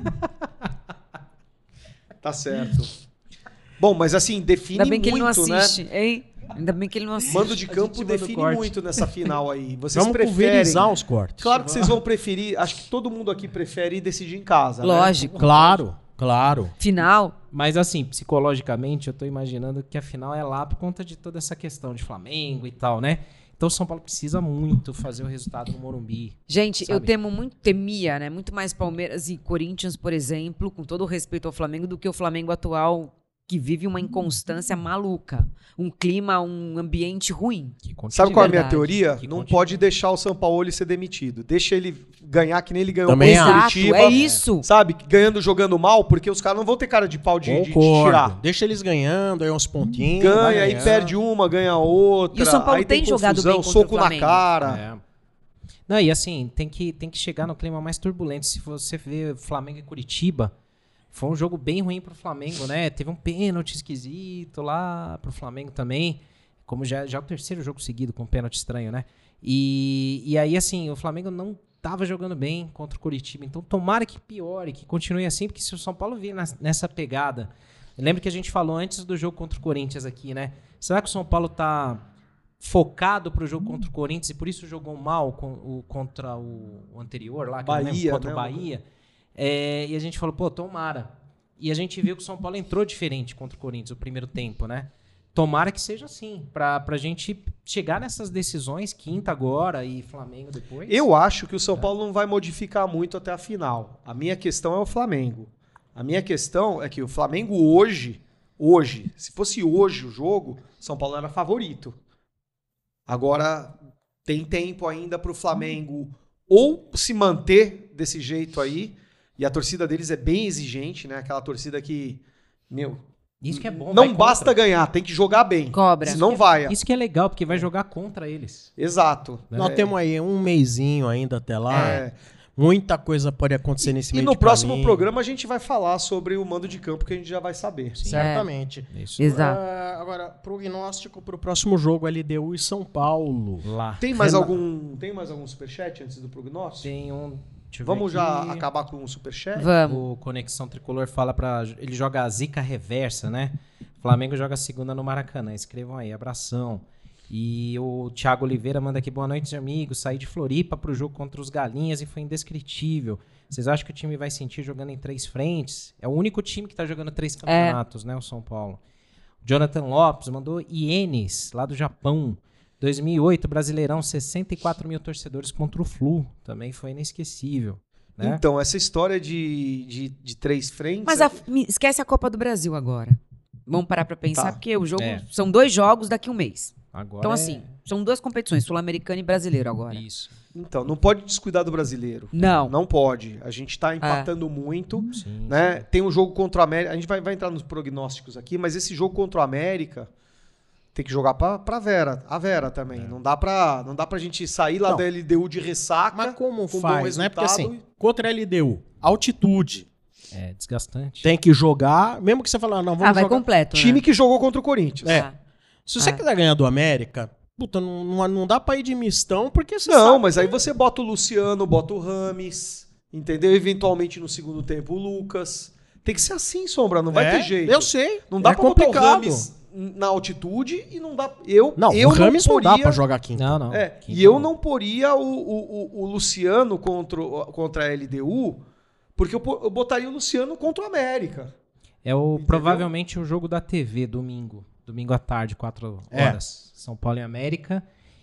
Tá certo. Bom, mas assim, define Ainda bem que ele não muito, né? assiste, hein? Ainda bem que ele não assiste. Mando de campo manda o define corte. muito nessa final aí. Vocês Vamos preferem... pulverizar os cortes. Claro que vocês vão preferir... Acho que todo mundo aqui prefere decidir em casa, né? Lógico. Claro, claro. Final, Mas assim, psicologicamente, eu tô imaginando que a final é lá por conta de toda essa questão de Flamengo e tal, né? Então o São Paulo precisa muito fazer o resultado no Morumbi. gente, eu Sabe? temia, né? Muito mais Palmeiras e Corinthians, por exemplo, com todo o respeito ao Flamengo, do que o Flamengo atual, que vive uma inconstância maluca. Um clima, um ambiente ruim. Que continue- Sabe qual é a minha verdade. teoria? Que Não continue. pode deixar o São Paulo ser demitido. Deixa ele ganhar que nem ele ganhou Também com o acho. Exato, Curitiba. é isso. Sabe? Ganhando, jogando mal, porque os caras não vão ter cara de pau de Concordo. tirar. Deixa eles ganhando aí uns pontinhos. vai Ganha, aí ganhando. perde uma, ganha outra. E o São Paulo aí tem jogado confusão, bem contra soco o na Flamengo. cara. É. Não, e assim, tem que chegar no clima mais turbulento. Se você ver Flamengo e Curitiba, foi um jogo bem ruim pro Flamengo, né? Teve um pênalti esquisito lá pro Flamengo também. Como já é o terceiro jogo seguido com um pênalti estranho, né? E aí, assim, o Flamengo não tava jogando bem contra o Curitiba. Então, tomara que piore, que continue assim, porque se o São Paulo vir nessa pegada... Lembra que a gente falou antes do jogo contra o Corinthians aqui, né? Será que o São Paulo tá focado pro jogo contra o Corinthians e por isso jogou mal contra o anterior lá, que eu não lembro, Bahia, contra né? o Bahia? E a gente falou, pô, tomara. E a gente viu que o São Paulo entrou diferente contra o Corinthians no primeiro tempo, né? Tomara que seja assim, pra gente chegar nessas decisões, quinta agora e Flamengo depois. Eu acho que o São Paulo não vai modificar muito até a final. A minha questão é o Flamengo. A minha questão é que o Flamengo hoje, se fosse hoje o jogo, São Paulo era favorito. Agora tem tempo ainda pro Flamengo ou se manter desse jeito aí, e a torcida deles é bem exigente, né? Aquela torcida que, meu, Isso que é bom. vai não contra. basta ganhar, tem que jogar bem. Cobra. Senão vai. Isso que é legal, porque vai jogar contra eles. Exato. Nós temos aí um mêsinho ainda até lá. É. Muita coisa pode acontecer nesse E meio no de próximo caminho. programa a gente vai falar sobre o mando de campo, que a gente já vai saber. Certamente. Isso. Exato. Agora, prognóstico pro próximo jogo, LDU e São Paulo. Lá. Tem mais algum superchat antes do prognóstico? Tem um... deixa eu ver Vamos já aqui. acabar com um superchat? Vamos. O Conexão Tricolor fala pra... Ele joga a zica reversa, né? Flamengo joga a segunda no Maracanã. Escrevam aí, abração. E o Thiago Oliveira manda aqui, boa noite, amigos. Saí de Floripa pro jogo contra os Galinhas e foi indescritível. Vocês acham que o time vai sentir jogando em 3 frentes? É o único time que tá jogando 3 campeonatos, né? O São Paulo. Jonathan Lopes mandou Ienes, lá do Japão. 2008, Brasileirão, 64 mil torcedores contra o Flu. Também foi inesquecível. Né? Então, essa história de 3 frentes... Mas esquece a Copa do Brasil agora. Vamos parar pra pensar, Tá. porque o jogo É. são 2 jogos daqui a um mês. Agora Então, é- assim, são 2 competições, Sul-Americana e Brasileiro agora. Isso. Então, não pode descuidar do brasileiro. Não. Não pode. A gente tá empatando muito, Sim, né? Tem um jogo contra o América. A gente vai entrar nos prognósticos aqui, mas esse jogo contra o América tem que jogar pra Vera. A Vera também. Não dá pra gente sair lá Não. da LDU de ressaca. Mas como com bom faz, né? Porque resultado assim, contra a LDU, altitude, É desgastante. tem que jogar, mesmo que você falar, não, vamos vai jogar... completo, time né? que jogou contra o Corinthians. É. Ah. Se você quiser ganhar do América, puta, não dá pra ir de mistão, porque você Não, sabe mas que- aí você bota o Luciano, bota o Rames, entendeu? Eventualmente no segundo tempo o Lucas. Tem que ser assim, Sombra, não vai ter jeito. Eu sei. Não dá é pra botar o complicado. Rames na altitude e não dá. Não, eu o Rames não dá poria- pra jogar quinta. Não. É, Quinta e eu não. não poria o Luciano contra a LDU, porque eu botaria o Luciano contra o América. Provavelmente o jogo da TV, domingo à tarde, 4 horas. São Paulo e América.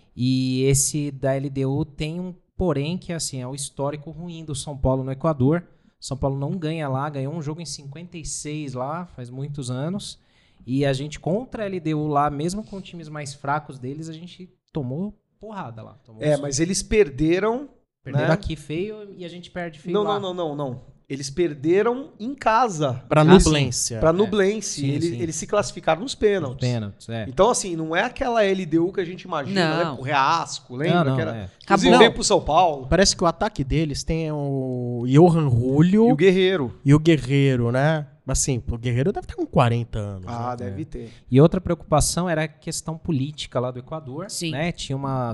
E esse da LDU tem um porém que assim, é o histórico ruim do São Paulo no Equador. São Paulo não ganha lá, ganhou um jogo em 56 lá, faz muitos anos. E a gente contra a LDU lá, mesmo com times mais fracos deles, a gente tomou porrada lá. Mas eles perderam. Perderam né? aqui feio e a gente perde feio lá. Não. Eles perderam em casa. Pra Nublense. Pra Nublense. Sim, sim. Eles se classificaram nos pênaltis. Pênaltis, é. Então, assim, não é aquela LDU que a gente imagina, Não. né? O Reasco, lembra? Não, que era... é. Inclusive Acabou. veio pro São Paulo. Parece que o ataque deles tem o Johan Julio E o Guerreiro. e o Guerreiro, né? Assim, o Guerreiro deve estar com 40 anos. Ah, né? deve ter. E outra preocupação era a questão política lá do Equador. Sim. Né? Tinha uma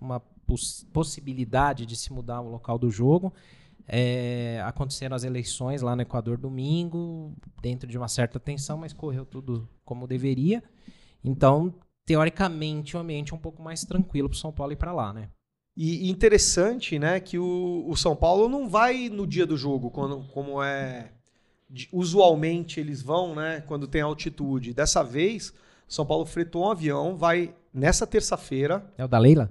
possibilidade de se mudar o local do jogo. Aconteceram as eleições lá no Equador domingo, dentro de uma certa tensão, mas correu tudo como deveria. Então, teoricamente, o ambiente é um pouco mais tranquilo para o São Paulo ir para lá, né? E interessante, né, que o São Paulo não vai no dia do jogo, como é... Usualmente eles vão, né, quando tem altitude. Dessa vez, o São Paulo fretou um avião, vai nessa terça-feira. É o da Leila?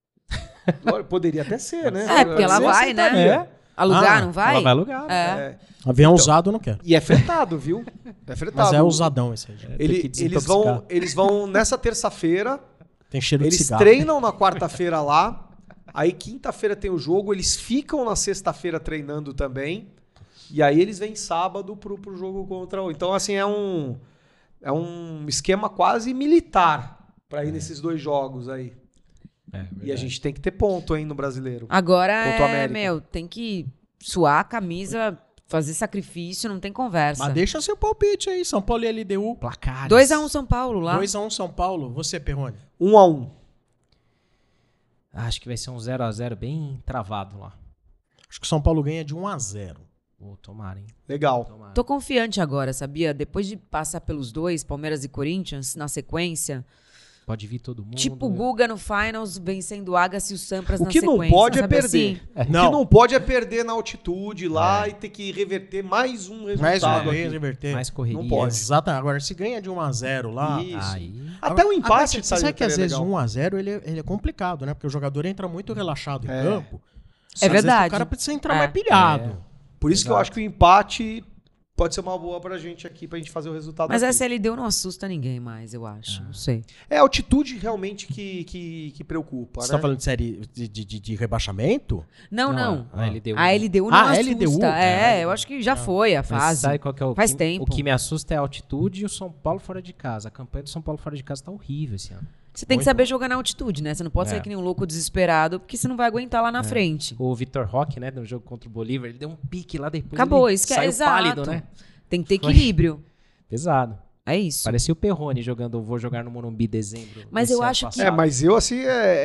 Poderia até ser, né? É, porque ela vai, né? aceitaria. Alugar, não vai? Ela vai alugar. É. Avião usado eu não quero. E é fretado, viu? É fretado. Mas é usadão esse aí. Tem que Eles vão nessa terça-feira, Tem cheiro de eles cigarro. treinam na quarta-feira lá, aí quinta-feira tem o jogo, eles ficam na sexta-feira treinando também, e aí eles vêm sábado pro jogo contra o... Então, assim, é um esquema quase militar pra ir nesses dois jogos aí. E a gente tem que ter ponto, hein, no brasileiro. Agora Contra o América. tem que suar a camisa, fazer sacrifício, não tem conversa. Mas deixa seu palpite aí, São Paulo e LDU. Placares. 2-1 São Paulo lá. 2x1 São Paulo. Você, Perrone. 1-1. Acho que vai ser um 0x0 bem travado lá. Acho que o São Paulo ganha de 1x0. Tomara, hein? Legal. Tomara. Tô confiante agora, sabia? Depois de passar pelos dois, Palmeiras e Corinthians, na sequência, Pode vir todo mundo. tipo o Guga no Finals, vencendo o Agassi e o Sampras O na que sequência. não pode é sabe perder. assim? O que não pode é perder na altitude lá e ter que reverter mais um resultado. Mais uma aqui. vez, reverter. Mais correria. Não pode. Exato. Agora, se ganha de 1x0 lá... Isso. Aí. Até o empate Você sabe que às estaria vezes legal. 1x0 ele é complicado, né? Porque o jogador entra muito relaxado em É. campo. É Às vezes verdade. O cara precisa entrar É. mais pilhado. Por isso que eu acho que o empate pode ser uma boa pra gente aqui, pra gente fazer o resultado Mas aqui. essa LDU não assusta ninguém mais, eu acho. Não sei. É a altitude realmente que preocupa, Você né? tá falando de série de rebaixamento? Não. A LDU. A LDU não Ah, a assusta. LDU? Eu acho que já foi a Mas fase. sabe qual que é o Faz que, tempo. O que me assusta é a altitude e o São Paulo fora de casa. A campanha do São Paulo fora de casa tá horrível esse ano. Você tem que Muito saber jogar na altitude, né? Você não pode É. sair que nem um louco desesperado, porque você não vai aguentar lá na frente. O Vitor Roque, né, no jogo contra o Bolívar, ele deu um pique lá depois. Acabou, ele isso que é saiu exato. pálido, né? Tem que ter equilíbrio. Pesado. É isso. Parecia o Perrone jogando Vou Jogar no Morumbi em dezembro. Mas desse eu ano acho que- passado. Mas eu, assim,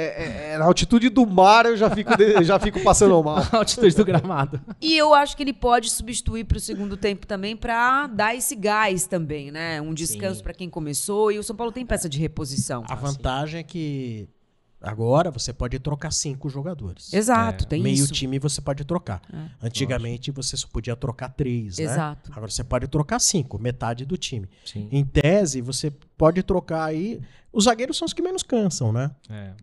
na altitude do mar eu já fico passando mal. A altitude do gramado. E eu acho que ele pode substituir pro segundo tempo também pra dar esse gás também, né? Um descanso Sim. pra quem começou. E o São Paulo tem peça de reposição. A vantagem é que agora você pode trocar 5 jogadores. Exato, tem Meio isso. time você pode trocar. Antigamente você só podia trocar 3, né? Exato. Agora você pode trocar 5, metade do time. Sim. Em tese, você pode trocar aí... Os zagueiros são os que menos cansam, né?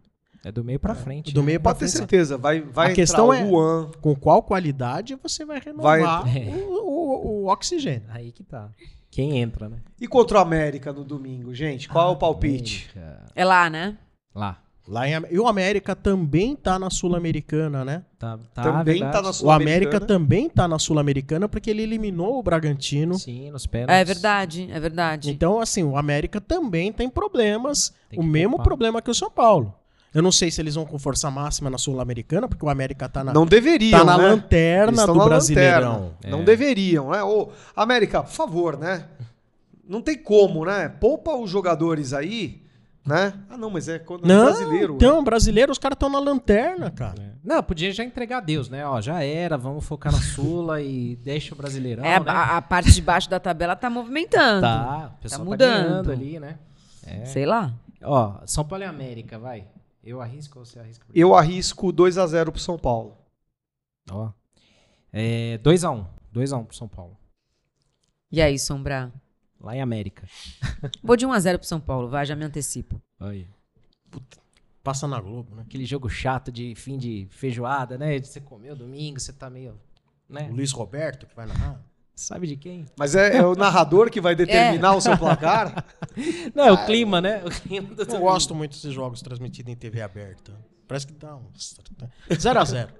É do meio pra frente. Do né? meio pra Pode ter frente. certeza, vai A questão entrar é- o Juan. Com qual qualidade você vai renovar Vai- o oxigênio. Aí que tá. Quem entra, né? E contra o América no domingo, gente? Qual é o palpite? É lá, né? Lá. E o América também tá na Sul-Americana, né? Também tá na O Sul-Americana. América também tá na Sul-Americana porque ele eliminou o Bragantino. Sim, nos pênaltis. É verdade, é verdade. Então, assim, o América também tem problemas, Tem que o mesmo poupar. problema que o São Paulo. Eu não sei se eles vão com força máxima na Sul-Americana, porque o América tá na, Não deveriam, tá na né? lanterna Eles estão do na Brasileirão. lanterna. Não deveriam, né? Ô, América, por favor, né? Não tem como, né? Poupa os jogadores aí, né? Ah, não, mas é quando Não, brasileiro. então, brasileiro, os caras estão na lanterna, cara. Não, podia já entregar a Deus, né? Ó, já era, vamos focar na Sula e deixa o Brasileirão, É, né? a parte de baixo da tabela tá movimentando. Tá, o pessoal tá mudando. ganhando ali, né? É. Sei lá. Ó, São Paulo e América, vai. Eu arrisco ou você arrisca? Eu arrisco 2-0 pro São Paulo. Ó. 2x1. 2x1 pro São Paulo. E aí, Sombra? Lá em América. Vou de 1-0 pro São Paulo, vai, já me antecipo. Aí. Passa na Globo, né? Aquele jogo chato de fim de feijoada, né? Você comeu domingo, você tá meio... Né? O Luiz Roberto, que vai narrar. Sabe de quem? Mas é o narrador que vai determinar o seu placar? Não, é o clima, né? O clima do Eu domingo. gosto muito desses jogos transmitidos em TV aberta. Parece que dá uns 0-0.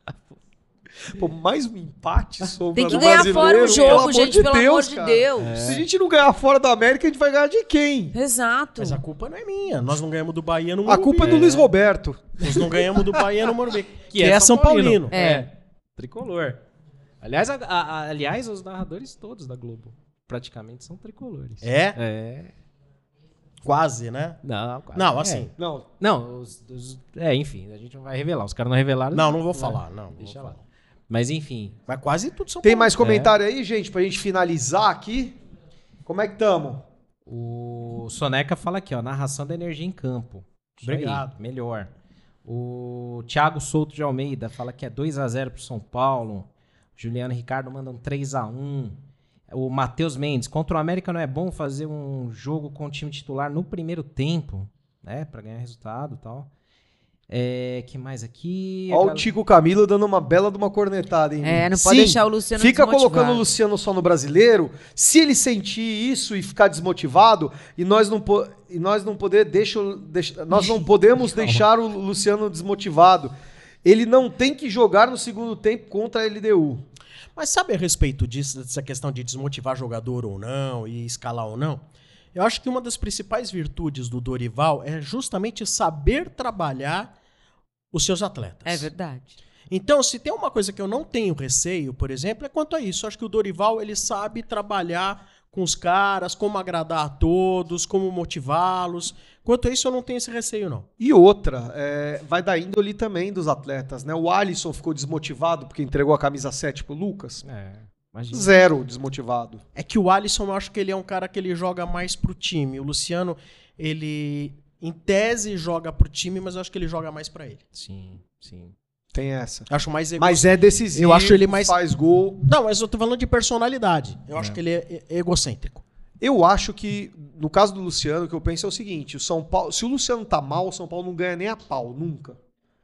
Pô, mais um empate sobre Tem que o ganhar brasileiro, fora o jogo, gente, pelo amor de cara. Deus. Se a gente não ganhar fora da América, a gente vai ganhar de quem? Exato. Mas a culpa não é minha. Nós não ganhamos do Bahia no A Morumbi. culpa é do Luiz Roberto. Nós não ganhamos do Bahia no Morumbi. Que é São Paulino. É. Tricolor. Aliás, aliás, os narradores todos da Globo praticamente são tricolores. É? É. Quase, né? Não, quase. Não, assim. Não, Não, enfim, a gente não vai revelar. Os caras não revelaram. Não vou falar. Não, Deixa vou lá. falar. Mas enfim. Mas quase tudo São tem Paulo. mais comentário aí, gente, pra gente finalizar aqui? Como é que tamo? O Soneca fala aqui, ó, narração da energia em campo. Isso Obrigado. aí, melhor. O Thiago Souto de Almeida fala que é 2x0 pro São Paulo. Juliano Ricardo manda um 3x1. O Matheus Mendes, contra o América não é bom fazer um jogo com o time titular no primeiro tempo, né? Pra ganhar resultado e tal. Que mais aqui? Ó o Tico Camilo dando uma bela de uma cornetada, hein? É, não pode deixar o Luciano Fica desmotivado. colocando o Luciano só no brasileiro. Se ele sentir isso e ficar desmotivado, e nós não podemos deixar o Luciano desmotivado. Ele não tem que jogar no segundo tempo contra a LDU. Mas sabe a respeito disso, dessa questão de desmotivar jogador ou não e escalar ou não? Eu acho que uma das principais virtudes do Dorival é justamente saber trabalhar os seus atletas. É verdade. Então, se tem uma coisa que eu não tenho receio, por exemplo, é quanto a isso. Eu acho que o Dorival, ele sabe trabalhar com os caras, como agradar a todos, como motivá-los. Quanto a isso, eu não tenho esse receio, não. E outra, vai da índole também dos atletas, né? O Alisson ficou desmotivado porque entregou a camisa 7 pro Lucas. Imagina. 0 desmotivado. É que o Alisson, eu acho que ele é um cara que ele joga mais pro time. O Luciano, ele, em tese, joga pro time, mas eu acho que ele joga mais pra ele. Sim, sim. Tem essa. Eu acho mais Mas é decisivo. Eu acho ele mais- Faz gol. Não, mas eu tô falando de personalidade. Eu acho que ele é egocêntrico. Eu acho que, no caso do Luciano, o que eu penso é o seguinte: o São Paulo, se o Luciano tá mal, o São Paulo não ganha nem a pau, nunca.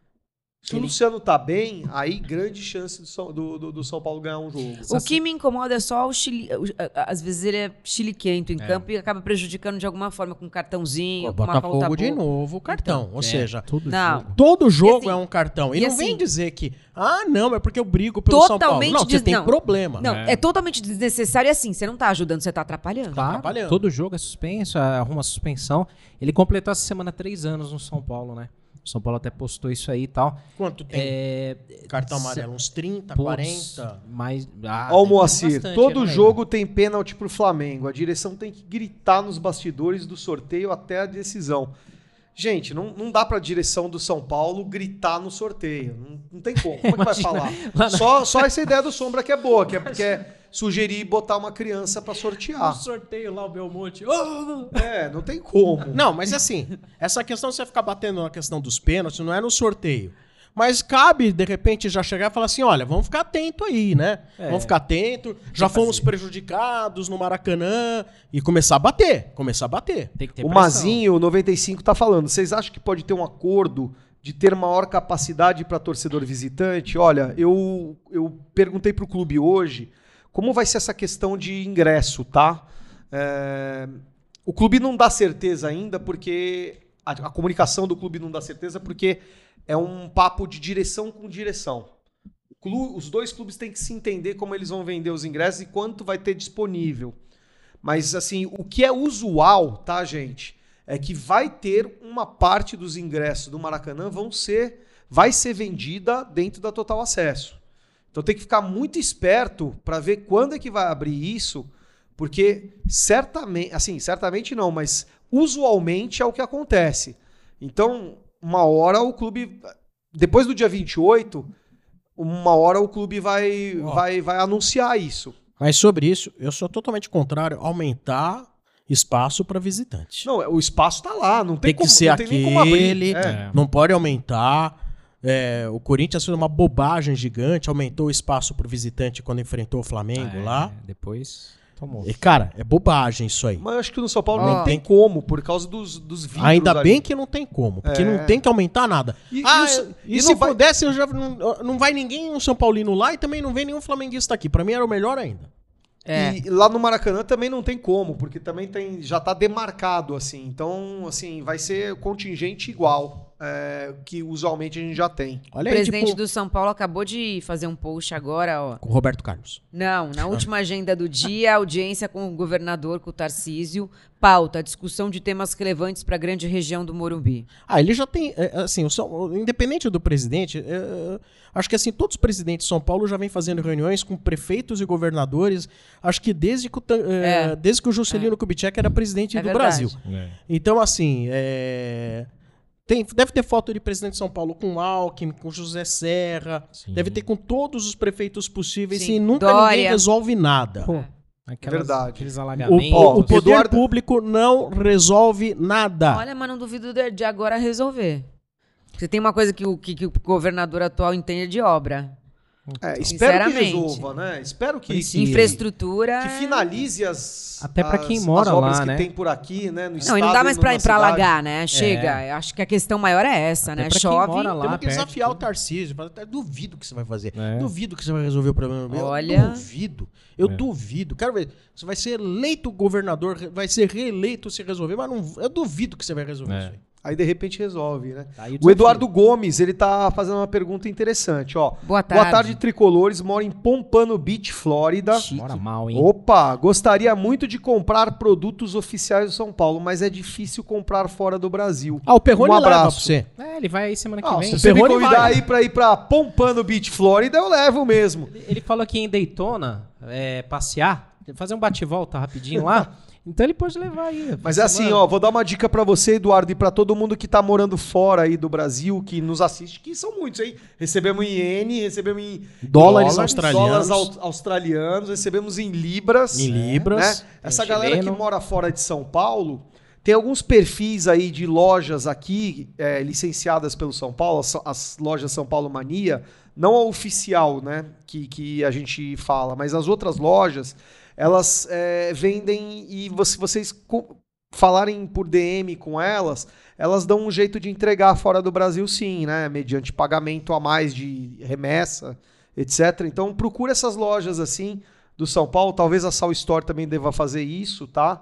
Se o Luciano tá bem, aí grande chance do São Paulo ganhar um jogo. O que me incomoda é só o Chile. Às vezes ele é chiliquento em campo e acaba prejudicando de alguma forma com um cartãozinho, com uma falta Botafogo de boa. novo o cartão. Ou seja, Tudo Não. jogo. todo jogo assim- é um cartão. E e não assim- vem dizer que, não, é porque eu brigo pelo São Paulo. Totalmente Não, você tem não. problema. Não, é totalmente desnecessário e assim, você não tá ajudando, você tá atrapalhando. Claro, atrapalhando. todo jogo é suspenso, arruma suspensão. Ele completou essa semana 3 anos no São Paulo, né? O São Paulo até postou isso aí e tal. Quanto tem? Cartão amarelo? Uns 30, 40? Mais, Ó o Moacir, bastante, todo eu não jogo tem pênalti pro Flamengo. A direção tem que gritar nos bastidores do sorteio até a decisão. Gente, não dá pra direção do São Paulo gritar no sorteio. Não tem como. Como é que vai falar? Só essa ideia do Sombra que é boa, que é sugerir botar uma criança pra sortear. sorteio lá, o Belmonte. Não tem como. Não, mas assim, essa questão de você ficar batendo na questão dos pênaltis não é no sorteio. Mas cabe, de repente, já chegar e falar assim, olha, vamos ficar atento aí, né? Vamos ficar atento. Já fomos prejudicados no Maracanã e começar a bater. Tem que ter O pressão. Mazinho, 95, tá falando. Vocês acham que pode ter um acordo de ter maior capacidade para torcedor visitante? Olha, eu perguntei pro clube hoje como vai ser essa questão de ingresso, tá? O clube não dá certeza ainda porque a comunicação do clube não dá certeza porque é um papo de direção com direção. Os dois clubes têm que se entender como eles vão vender os ingressos e quanto vai ter disponível. Mas, assim, o que é usual, tá, gente? É que vai ter uma parte dos ingressos do Maracanã vai ser vendida dentro da Total Acesso. Então tem que ficar muito esperto para ver quando é que vai abrir isso, porque certamente não, mas usualmente é o que acontece. Então, uma hora o clube, depois do dia 28, uma hora o clube vai anunciar isso. Mas sobre isso, eu sou totalmente contrário a aumentar espaço para visitante. Não, o espaço tá lá, não tem Tem que como, ser não tem nem como abrir. aquele, não pode aumentar. O Corinthians fez uma bobagem gigante, aumentou o espaço pro visitante quando enfrentou o Flamengo lá. Depois tomou. E, cara, é bobagem isso aí. Mas eu acho que no São Paulo não tem como, por causa dos vidros. Ainda ali. bem que não tem como, porque não tem que aumentar nada. E se pudesse, eu já não vai ninguém, um São Paulino lá e também não vem nenhum flamenguista aqui. Pra mim era o melhor ainda. E lá no Maracanã também não tem como, porque também já tá demarcado, assim. Então, assim, vai ser contingente igual, que usualmente a gente já tem. Olha O aí, presidente tipo, do São Paulo acabou de fazer um post agora, ó. com o Roberto Carlos. Não, na última agenda do dia, audiência com o governador, com o Tarcísio, pauta, discussão de temas relevantes para a grande região do Morumbi. Ele já tem, assim, independente do presidente, acho que assim, todos os presidentes de São Paulo já vêm fazendo reuniões com prefeitos e governadores, acho que desde que o Juscelino Kubitschek era presidente do verdade. Brasil. Então, assim, deve ter foto de presidente de São Paulo com Alckmin, com José Serra, deve ter com todos os prefeitos possíveis Sim. e nunca Dória. ninguém resolve nada. Verdade. Aqueles alagamentos. O poder Eduardo- público não resolve nada. Olha, mas não duvido de agora resolver. Você tem uma coisa que o governador atual entende de obra. Espero que Sinceramente. resolva, né? Espero que Infraestrutura. que finalize as Até pra quem mora as obras lá, que né? tem por aqui, né? No Não, estado e não dá mais e pra na ir pra cidade. alagar, né? Chega. Eu acho que a questão maior é essa, Até né? pra quem Chove. mora lá. Temos que perto, desafiar o tudo. Tarcísio. Duvido que você vai fazer. É. Duvido que você vai resolver o problema. Olha. Eu duvido. Quero ver. Você vai ser eleito governador, vai ser reeleito se resolver, mas eu duvido que você vai resolver isso aí. Aí de repente resolve, né? Tá aí o O desafio. Eduardo Gomes, ele tá fazendo uma pergunta interessante, ó. Boa tarde. tricolores, mora em Pompano Beach, Flórida. Mora mal, hein? Opa, gostaria muito de comprar produtos oficiais do São Paulo, mas é difícil comprar fora do Brasil. O Perrone Um leva pra abraço. você. Ele vai aí semana que Ah, vem. se você me Perrone convidar vai. aí pra ir pra Pompano Beach, Flórida, eu levo mesmo. Ele falou aqui em Daytona, passear, fazer um bate-volta rapidinho lá. Então ele pode levar aí. Mas é assim, ó, vou dar uma dica pra você, Eduardo, e pra todo mundo que tá morando fora aí do Brasil, que nos assiste, que são muitos, hein? Recebemos em iene, recebemos em Dólares australianos. dólares australianos, recebemos em libras. Em libras. Né? Essa Tem galera chileno. que mora fora de São Paulo, tem alguns perfis aí de lojas aqui, licenciadas pelo São Paulo, as lojas São Paulo Mania, não a oficial, né, que a gente fala, mas as outras lojas, elas vendem e vocês falarem por DM com elas dão um jeito de entregar fora do Brasil sim, né, mediante pagamento a mais de remessa, etc. Então procura essas lojas assim do São Paulo, talvez a Sal Store também deva fazer isso, tá?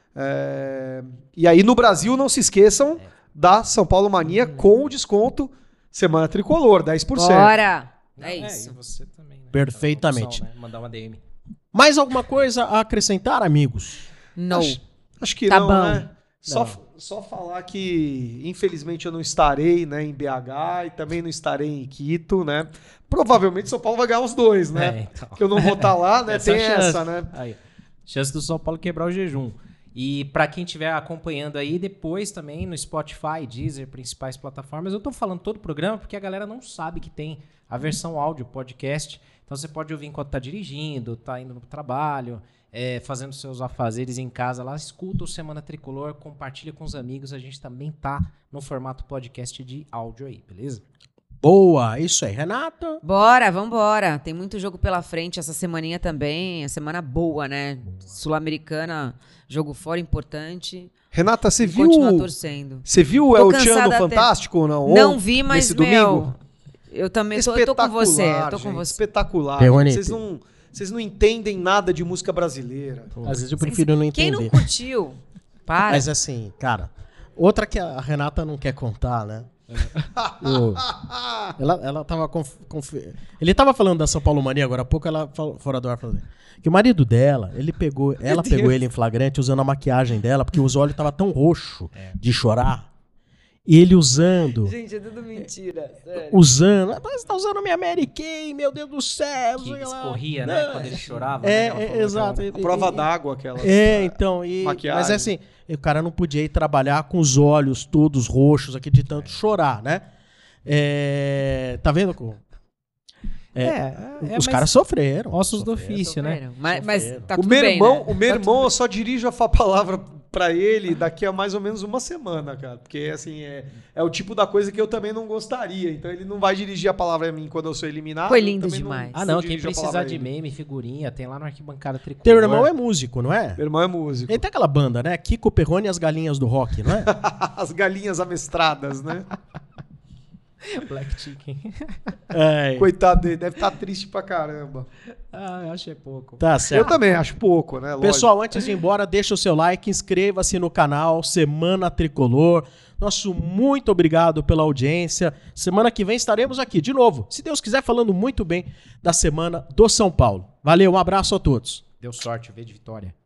E aí no Brasil não se esqueçam da São Paulo Mania com o desconto Semana Tricolor, 10%. Bora! É E isso. você também, né? Perfeitamente. Opção, né? Mandar uma DM. Mais alguma coisa a acrescentar, amigos? Não. Acho que Tá não, bom. né? Só falar que, infelizmente, eu não estarei, né, em BH e também não estarei em Quito, né? Provavelmente São Paulo vai ganhar os dois, né? Então. Porque eu não vou estar lá, né? Essa Tem é a chance. essa, né? Aí, chance do São Paulo quebrar o jejum. E pra quem estiver acompanhando aí, depois também no Spotify, Deezer, principais plataformas, eu tô falando todo o programa porque a galera não sabe que tem a versão áudio, podcast. Então você pode ouvir enquanto tá dirigindo, tá indo no trabalho, fazendo seus afazeres em casa lá, escuta o Semana Tricolor, compartilha com os amigos, a gente também tá no formato podcast de áudio aí, beleza? Boa, isso aí. Renata? Bora, vambora. Tem muito jogo pela frente essa semaninha também. A semana boa, né? Sul-Americana, jogo fora importante. Renata, você viu... Continua torcendo. Você viu o Tô El Chan cansada no até. Fantástico ou não? Não vi, mas, nesse meu... domingo? Eu também tô com você. Eu tô com gente, você. espetacular. Perrone. Vocês não entendem nada de música brasileira. Às vezes eu prefiro não Quem entender. não curtiu? Para. Mas assim, cara, Outra que a Renata não quer contar, né? Ela tava ele tava falando da São Paulo Mania agora há pouco, ela falou fora do ar falando que o marido dela, ela pegou ele em flagrante usando a maquiagem dela, porque os olhos estavam tão roxos de chorar. E ele usando. Gente, é tudo mentira. Sério. Usando. Você tá usando minha Mary Kay, meu Deus do céu. Que sei lá. escorria, né? Quando ele chorava. Exato. A prova d'água aquela. Então. Maquiagem. Mas assim, o cara não podia ir trabalhar com os olhos todos roxos aqui de tanto chorar, né? Tá vendo? Os caras sofreram. Ossos do ofício, né? Mas tá O tudo meu bem, irmão, né? eu só dirijo a palavra pra ele daqui a mais ou menos uma semana, cara. Porque, assim, é o tipo da coisa que eu também não gostaria. Então, ele não vai dirigir a palavra a mim quando eu sou eliminado. Foi lindo eu também demais. Quem dirijo a precisar palavra a de ele. meme, figurinha, tem lá no Arquibancada Tricolor. Teu irmão é músico, não é? Meu irmão é músico. Ele tem aquela banda, né? Kiko Perrone e as Galinhas do Rock, não é? As galinhas amestradas, né? Black Chicken. Coitado dele, deve estar triste pra caramba. Eu acho que é pouco. Tá Eu certo. também acho pouco, né? Lógico. Pessoal, antes de ir embora, deixa o seu like, inscreva-se no canal Semana Tricolor. Nosso muito obrigado pela audiência. Semana que vem estaremos aqui de novo, se Deus quiser, falando muito bem da Semana do São Paulo. Valeu, um abraço a todos. Deu sorte, V de Vitória.